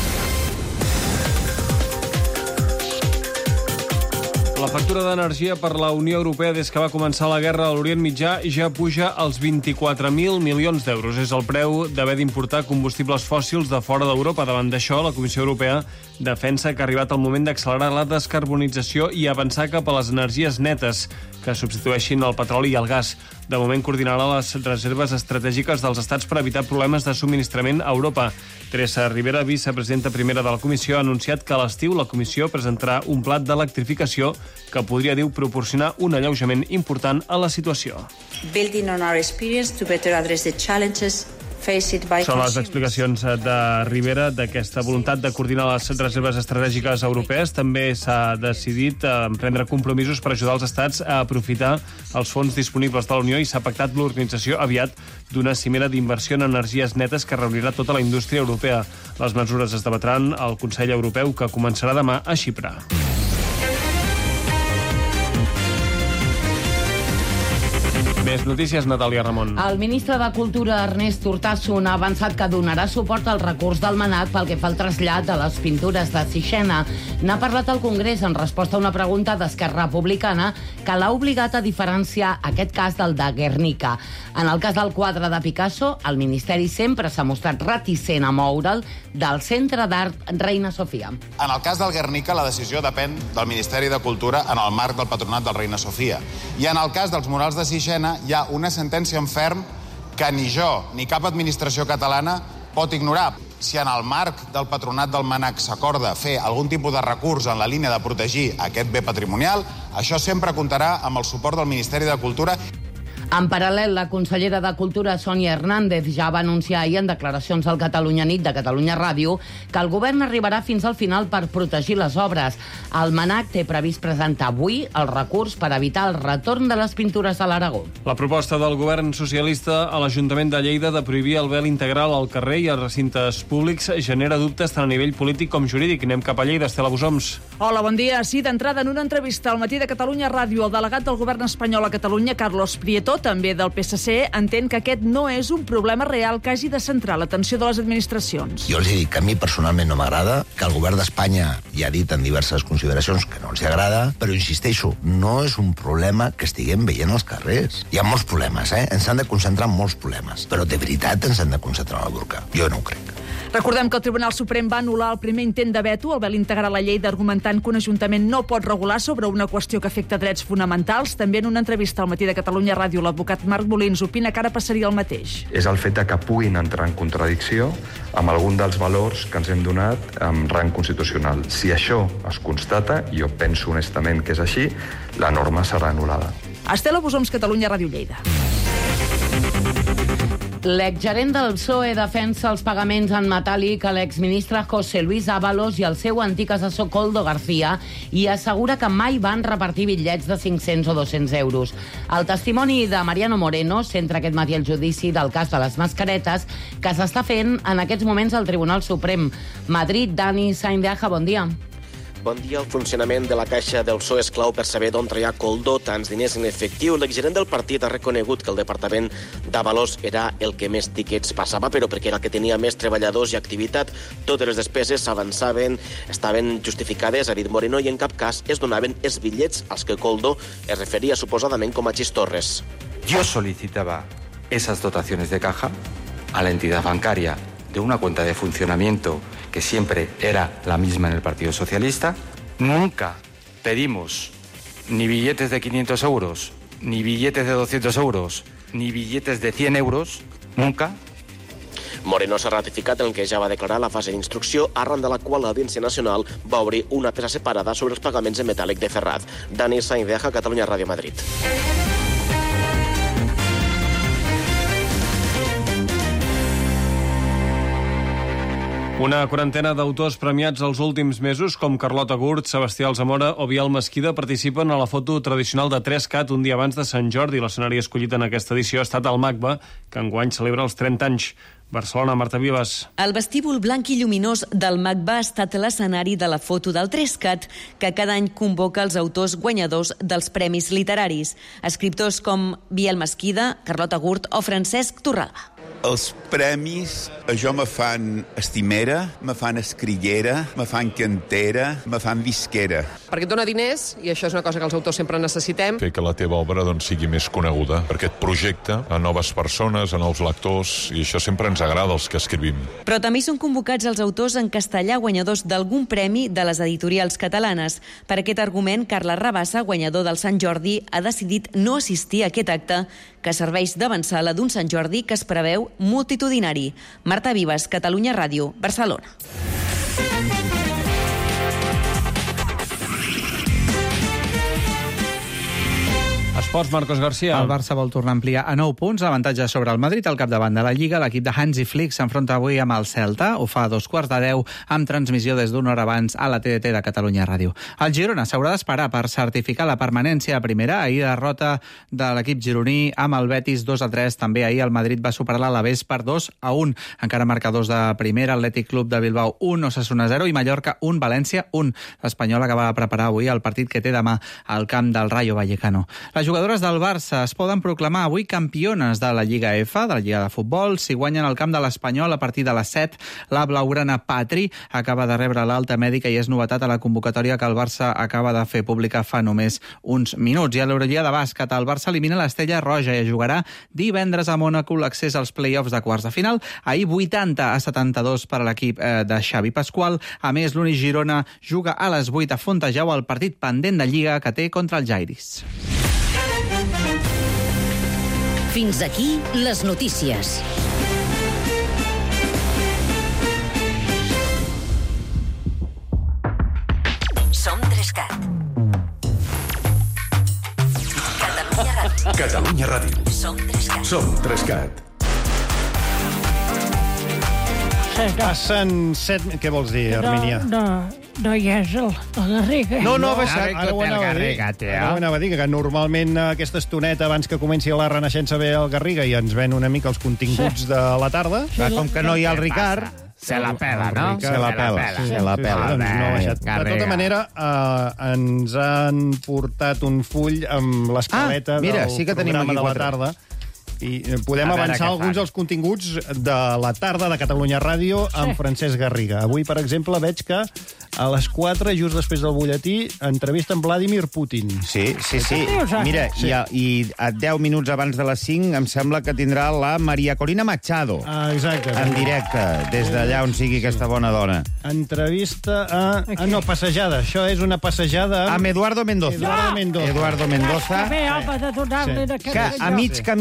La factura d'energia per la Unió Europea des que va començar la guerra a l'Orient Mitjà ja puja als 24.000 milions d'euros. És el preu d'haver d'importar combustibles fòssils de fora d'Europa. Davant d'això, la Comissió Europea defensa que ha arribat el moment d'accelerar la descarbonització i avançar cap a les energies netes que substitueixin el petroli i el gas. De moment coordinarà les reserves estratègiques dels estats per evitar problemes de subministrament a Europa. Teresa Ribera, vicepresidenta primera de la Comissió, ha anunciat que a l'estiu la Comissió presentarà un pla d'electrificació que podria, diu, proporcionar un alleujament important a la situació. Building on our experience to better address the challenges faced by Són les explicacions de Rivera d'aquesta voluntat de coordinar les reserves estratègiques europees. També s'ha decidit prendre compromisos per ajudar els estats a aprofitar els fons disponibles de la Unió i s'ha pactat l'organització aviat d'una cimera d'inversió en energies netes que reunirà tota la indústria europea. Les mesures es debatran al Consell Europeu que començarà demà a Xipre. Més notícies, Natàlia Ramon. El ministre de Cultura, Ernest Urtasun, ha avançat que donarà suport al recurs del MNAC pel que fa al trasllat de les pintures de Sixena. N'ha parlat al Congrés en resposta a una pregunta d'Esquerra Republicana que l'ha obligat a diferenciar aquest cas del de Guernica. En el cas del quadre de Picasso, el Ministeri sempre s'ha mostrat reticent a moure'l del Centre d'Art Reina Sofia. En el cas del Guernica, la decisió depèn del Ministeri de Cultura en el marc del Patronat del Reina Sofia. I en el cas dels murals de Sixena, hi ha una sentència en ferm que ni jo ni cap administració catalana pot ignorar. Si en el marc del patronat del MNAC s'acorda fer algun tipus de recurs en la línia de protegir aquest bé patrimonial, això sempre comptarà amb el suport del Ministeri de Cultura. En paral·lel, la consellera de Cultura, Sònia Hernández, ja va anunciar ahir en declaracions al Catalunya Nit de Catalunya Ràdio que el govern arribarà fins al final per protegir les obres. El MNAC té previst presentar avui el recurs per evitar el retorn de les pintures a l'Aragó. La proposta del govern socialista a l'Ajuntament de Lleida de prohibir el vel integral al carrer i als recintes públics genera dubtes tant a nivell polític com jurídic. Anem cap a Lleida, Estela Busoms. Hola, bon dia. Sí, d'entrada, en una entrevista al Matí de Catalunya Ràdio, el delegat del govern espanyol a Catalunya, Carlos Prieto, també del PSC, entén que aquest no és un problema real que hagi de centrar l'atenció de les administracions. Jo els dic que a mi personalment no m'agrada, que el govern d'Espanya ja ha dit en diverses consideracions que no els agrada, però insisteixo, no és un problema que estiguem veient als carrers. Hi ha molts problemes, Ens han de concentrar en molts problemes, però de veritat ens hem de concentrar en el burca. Jo no ho crec. Recordem que el Tribunal Suprem va anul·lar el primer intent de veto al vel integral a la llei argumentant que un ajuntament no pot regular sobre una qüestió que afecta drets fonamentals. També en una entrevista al Matí de Catalunya Ràdio, l'advocat Marc Molins opina que ara passaria el mateix. És el fet de que puguin entrar en contradicció amb algun dels valors que ens hem donat en rang constitucional. Si això es constata, jo penso honestament que és així, la norma serà anul·lada. Estela Busoms, Catalunya Ràdio, Lleida. L'exgerent del PSOE defensa els pagaments en metàl·lic a l'exministre José Luis Ábalos i el seu antic assessor Koldo García i assegura que mai van repartir bitllets de 500 o 200 euros. El testimoni de Mariano Moreno centra aquest matí el judici del cas de les mascaretes que s'està fent en aquests moments al Tribunal Suprem. Madrid, Dani Sainz de Aja, bon dia. Bon dia. El funcionament de la caixa del PSOE és clau per saber d'on traia Koldo tants diners en efectiu. L'exgerent del partit ha reconegut que el departament d'Ábalos era el que més tiquets passava, però perquè era el que tenia més treballadors i activitat. Totes les despeses s'avançaven, estaven justificades, ha dit Moreno, i en cap cas es donaven els bitllets als que Koldo es referia suposadament com a chistorres. Yo solicitaba esas dotaciones de caja a la entidad bancaria de una cuenta de funcionamiento que siempre era la misma en el Partido Socialista. Nunca pedimos ni billetes de 500 euros, ni billetes de 200 euros, ni billetes de 100 euros, nunca. Moreno s'ha ratificat en el que ja va declarar la fase d'instrucció, arran de la qual l'Audiència Nacional va obrir una peça separada sobre els pagaments en metàl·lic de Ferraz. Dani Sainz de Aja, Catalunya Ràdio, Madrid. Una quarantena d'autors premiats els últims mesos, com Carlota Gurt, Sebastià Alsamora o Biel Mesquida, participen a la foto tradicional de 3CAT un dia abans de Sant Jordi. L'escenari escollit en aquesta edició ha estat el MACBA, que enguany celebra els 30 anys. Barcelona, Marta Vives. El vestíbul blanc i lluminós del MACBA ha estat l'escenari de la foto del 3CAT, que cada any convoca els autors guanyadors dels premis literaris. Escriptors com Biel Mesquida, Carlota Gurt o Francesc Torralba. Els premis a jo me fan estimera, me fan escrillera, me fan cantera, me fan visquera. Perquè et dona diners, i això és una cosa que els autors sempre necessitem. Fer que la teva obra sigui més coneguda, perquè et projecta a noves persones, a nous lectors, i això sempre ens agrada als que escrivim. Però també hi són convocats els autors en castellà guanyadors d'algun premi de les editorials catalanes. Per aquest argument, Carles Rabassa, guanyador del Sant Jordi, ha decidit no assistir a aquest acte, que serveix d'avançala d'un Sant Jordi que es preveu multitudinari. Marta Vives, Catalunya Ràdio, Barcelona. Esports, Marcos García. El Barça vol tornar a ampliar a 9 punts l'avantatge sobre el Madrid al capdavant de la Lliga. L'equip de Hansi Flick s'enfronta avui amb el Celta. Ho fa a 2:15 amb transmissió des d'una hora abans a la TDT de Catalunya Ràdio. El Girona s'haurà d'esperar per certificar la permanència a primera. Ahir derrota de l'equip gironí amb el Betis 2-3. També ahir el Madrid va superar l'Alavés per 2-1. Encara marcadors de primera, Atlètic Club de Bilbao 1, Osasuna 0 i Mallorca 1, València 1. L'Espanyol acaba de preparar avui el partit que té demà al camp del Rayo Vallecano. Les jugadores del Barça es poden proclamar avui campiones de la Lliga F, de la Lliga de Futbol, si guanyen el camp de l'Espanyol a partir de les 7. La blaugrana Patri acaba de rebre l'alta mèdica i és novetat a la convocatòria que el Barça acaba de fer pública fa només uns minuts. I a l'Eurolliga de bàsquet, el Barça elimina l'Estella Roja i jugarà divendres a Mònaco l'accés als play-offs de quarts de final. Ahir 80-72 per a l'equip de Xavi Pasqual. A més, l'Uni Girona juga a les 8 a Fontejau el partit pendent de Lliga que té contra el Jairis. Fins aquí les notícies. Som 3CAT. Catalunya Ràdio. Catalunya Ràdio. Som 3CAT. Som 3CAT. Passen 7... Què vols dir, Armínia? No hi és el Garriga. No, ha baixat. Ara ho anava a dir, que normalment aquesta estoneta abans que comenci la Renaixença ve el Garriga i ens ven una mica els continguts de la tarda. Com que no hi ha el Ricard... Se la pela, no? Se la pela. Doncs no ha baixat. De tota manera, ens han portat un full amb l'escaleta del programa de la tarda. I podem avançar alguns dels continguts de la tarda de Catalunya Ràdio amb Francesc Garriga. Avui, per exemple, veig que a les 4, just després del butlletí, entrevista amb Vladimir Putin. Sí. Mira, i a 10 minuts abans de les 5 em sembla que tindrà la Maria Corina Machado. Exacte. En directe, des d'allà on sigui aquesta bona dona. Entrevista a... no, passejada. Això és una passejada amb Eduardo Mendoza. Eduardo Mendoza. Que a mig camí de la passejada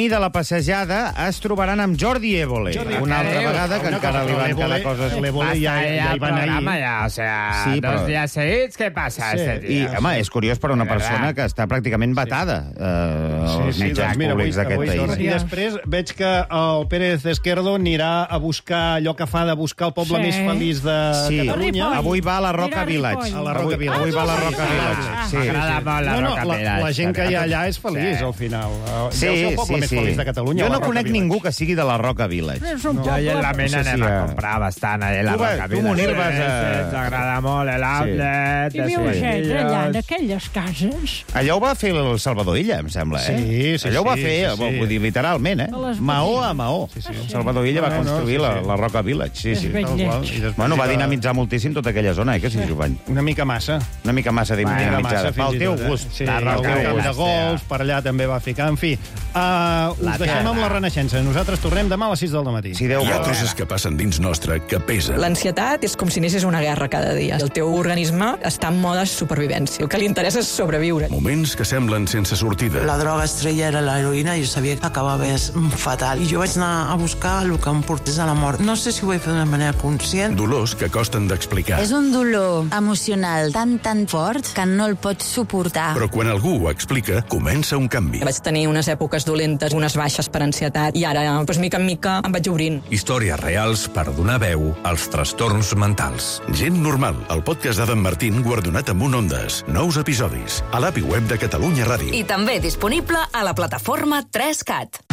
passejada es trobaran amb Jordi Évole. Una altra vegada, que encara li van quedar coses... L'Évole ja hi van ahir. O sea, 2 días seguits, què passa? I, home, és curiós per una persona que està pràcticament vetada als mitjans públics d'aquest país. I després veig que el Pérez Esquerdo anirà a buscar allò que fa de buscar el poble més feliç de Catalunya. Avui va a la Roca Village. Avui va a la Roca Village. M'agrada molt la Roca Village. La gent que hi ha allà és feliç, al final. Sí, deu ser el poble més feliç de Catalunya. Jo no conec ningú que sigui de la Roca Village. Jo i en la Mena anem a comprar bastant a la Roca Village. Tu, Munir, vas a... Ens agrada molt l'outlet. I viu gent allà, en aquelles cases. Allò ho va fer el Salvador Illa, em sembla, Sí. Allò ho va fer, vull dir, literalment, maó a maó. Salvador Illa va construir la Roca Village, sí. Bueno, va dinamitzar moltíssim tota aquella zona, que sí, Jovany? Una mica massa. Una mica massa dinamitzada. Pel teu gust. Sí, el camp de gols, per allà també va ficar. En fi, us deixem amb la Renaixença. Nosaltres tornem demà a les 6 del matí. Hi ha coses que passen dins nostre que pesen. L'ansietat és com si anessis a una guerra cada dia. El teu organisme està en mode supervivència. El que li interessa és sobreviure. Moments que semblen sense sortida. La droga estrella era l'heroïna i jo sabia que acabava fatal. I jo vaig anar a buscar el que em portés a la mort. No sé si ho vaig fer d'una manera conscient. Dolors que costen d'explicar. És un dolor emocional tan fort que no el pots suportar. Però quan algú ho explica, comença un canvi. Vaig tenir unes èpoques dolentes, unes baixes per ansietat, i ara, mica en mica, em vaig obrint. Històries reals per donar veu als trastorns mentals. Gent normal, el podcast d'Adam Martín guardonat amb un Ondes. Nous episodis, a l'API web de Catalunya Ràdio. I també disponible a la plataforma 3CAT.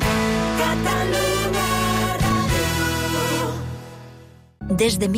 Des de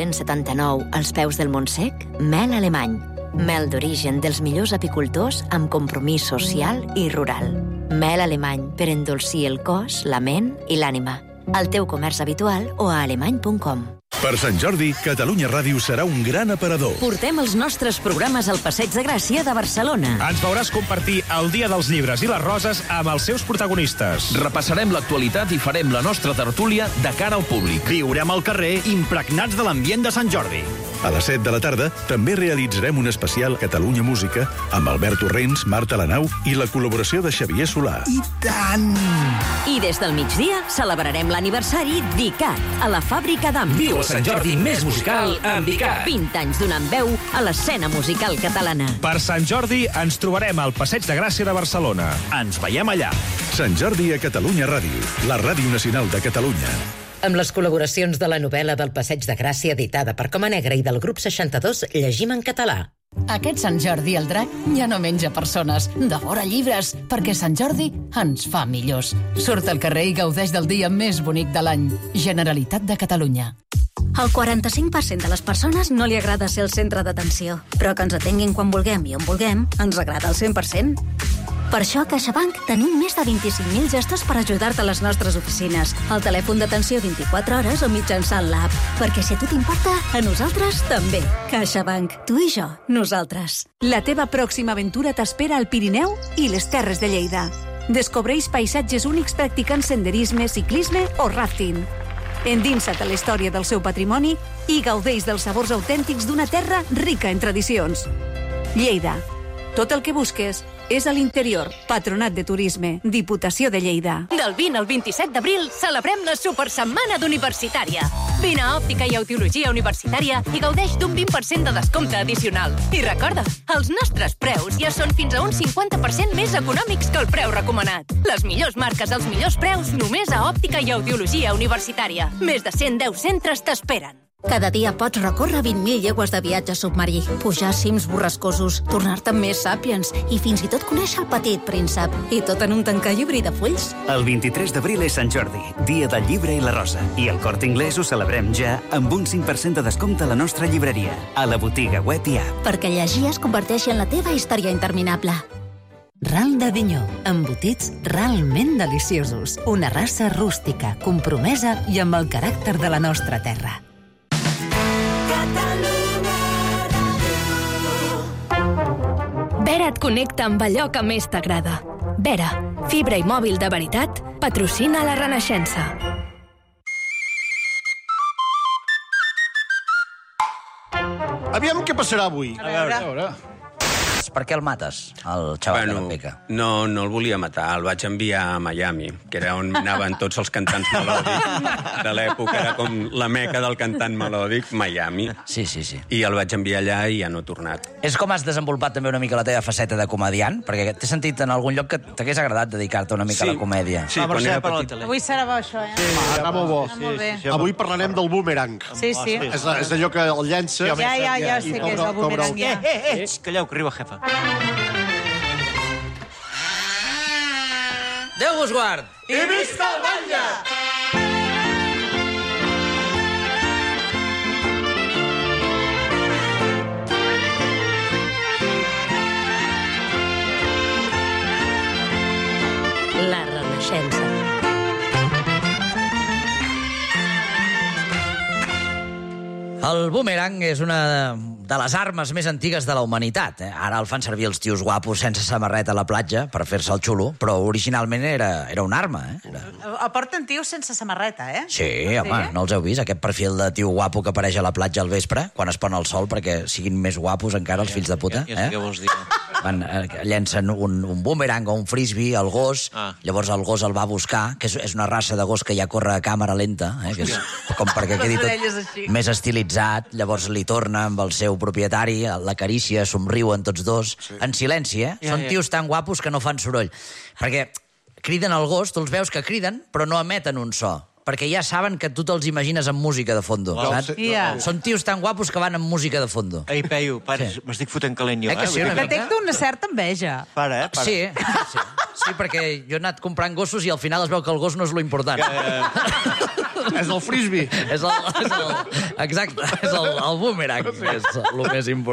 1879, als peus del Montsec, mel alemany. Mel d'origen dels millors apicultors amb compromís social i rural. Mel alemany per endolcir el cos, la ment i l'ànima. Al teu comerç habitual o a alemany.com. Per Sant Jordi, Catalunya Ràdio serà un gran aparador. Portem els nostres programes al Passeig de Gràcia de Barcelona. Ens veuràs compartir el Dia dels Llibres i les Roses amb els seus protagonistes. Repassarem l'actualitat i farem la nostra tertúlia de cara al públic. Viurem al carrer impregnats de l'ambient de Sant Jordi. A les 7 de la tarda també realitzarem un especial Catalunya Música amb Albert Torrents, Marta Lanau i la col·laboració de Xavier Solà. I tant! I des del migdia celebrarem l'aniversari d'ICAT a la Fàbrica d'Am. Viu el Sant Jordi més musical amb ICAT. 20 anys donant veu a l'escena musical catalana. Per Sant Jordi ens trobarem al Passeig de Gràcia de Barcelona. Ens veiem allà. Sant Jordi a Catalunya Ràdio, la ràdio nacional de Catalunya. Amb les col·laboracions de la novel·la del Passeig de Gràcia editada per Coma Negra i del grup 62, llegim en català. Aquest Sant Jordi el drac ja no menja persones, devora llibres, perquè Sant Jordi ens fa millors. Surt al carrer i gaudeix del dia més bonic de l'any. Generalitat de Catalunya. Al 45% de les persones no li agrada ser el centre d'atenció, però que ens atenguin quan vulguem i on vulguem ens agrada al 100%. Per això a CaixaBank tenim més de 25.000 gestos per ajudar-te a les nostres oficines, al telèfon d'atenció 24 hores o mitjançant l'app. Perquè si a tu t'importa, a nosaltres també. CaixaBank. Tu i jo. Nosaltres. La teva pròxima aventura t'espera al Pirineu i les Terres de Lleida. Descobreix paisatges únics practicant senderisme, ciclisme o rafting. Endinsa't a la història del seu patrimoni i gaudeix dels sabors autèntics d'una terra rica en tradicions. Lleida. Tot el que busques és a l'interior. Patronat de Turisme. Diputació de Lleida. Del 20 al 27 d'abril celebrem la Supersetmana d'Universitària. Vine a Òptica i Audiologia Universitària i gaudeix d'un 20% de descompte addicional. I recorda, els nostres preus ja són fins a un 50% més econòmics que el preu recomanat. Les millors marques als millors preus només a Òptica i Audiologia Universitària. Més de 110 centres t'esperen. Cada dia pots recórrer 20.000 llegües de viatge submarí, pujar cims borrascosos, tornar-te més sàpiens i fins i tot conèixer el Petit Príncep. I tot en un tancallibri de fulls. El 23 d'abril és Sant Jordi, dia del llibre i la rosa. I al Corte Inglés ho celebrem ja amb un 5% de descompte a la nostra llibreria, a la botiga web i app. Perquè llegir es converteixi en la teva història interminable. Ral de Dinyó, embotits realment deliciosos. Una raça rústica, compromesa i amb el caràcter de la nostra terra. Vera et connecta amb allò que més t'agrada. Vera, fibra i mòbil de veritat, patrocina la Renaixença. Aviam què passarà avui. A veure. Per què el mates, el xaval de la Peca? No el volia matar, el vaig enviar a Miami, que era on anaven tots els cantants melòdics de l'època, era com la meca del cantant melòdic, Miami. Sí. I el vaig enviar allà i ja no he tornat. És com has desenvolupat també una mica la teva faceta de comediant? Perquè t'he sentit en algun lloc que t'hagués agradat dedicar-te una mica a la comèdia. Sí, quan era petit. Avui serà bo, això, Sí, està molt bo. Avui parlarem del boomerang. Sí. És allò que el llença... Ja sé què és el boomerang, ja. Calleu, que arriba jefa. Déu vos guard! I visca el batlle! La Renaixença. El boomerang és una de les armes més antigues de la humanitat. Ara el fan servir els tios guapos sense samarreta a la platja per fer-se el xulo, però originalment era una arma. El porten tios sense samarreta, eh? Sí, home, no els heu vist? Aquest perfil de tio guapo que apareix a la platja al vespre, quan es pon el sol, perquè siguin més guapos encara els fills de puta. Ja sé què vols dir. Llencen un boomerang o un frisbee al gos, llavors el gos el va buscar, que és una raça de gos que ja corre a càmera lenta, que és com perquè quedi tot més estilitzat, llavors li torna amb el seu propietari, l'acaricia, somriuen tots dos, en silenci, Són tios tan guapos que no fan soroll. Perquè criden al gos, tu els veus que criden, però no emeten un so. Perquè ja saben que tu te'ls imagines amb música de fondo, saps? Són tios tan guapos que van amb música de fondo. Ei, Peyu, pare, m'estic fotent calent jo. Detecto una certa enveja. Para. Sí, perquè jo he anat comprant gossos i al final es veu que el gos no és lo important. És el frisbee. Exacte, és el boomerang, és el més important.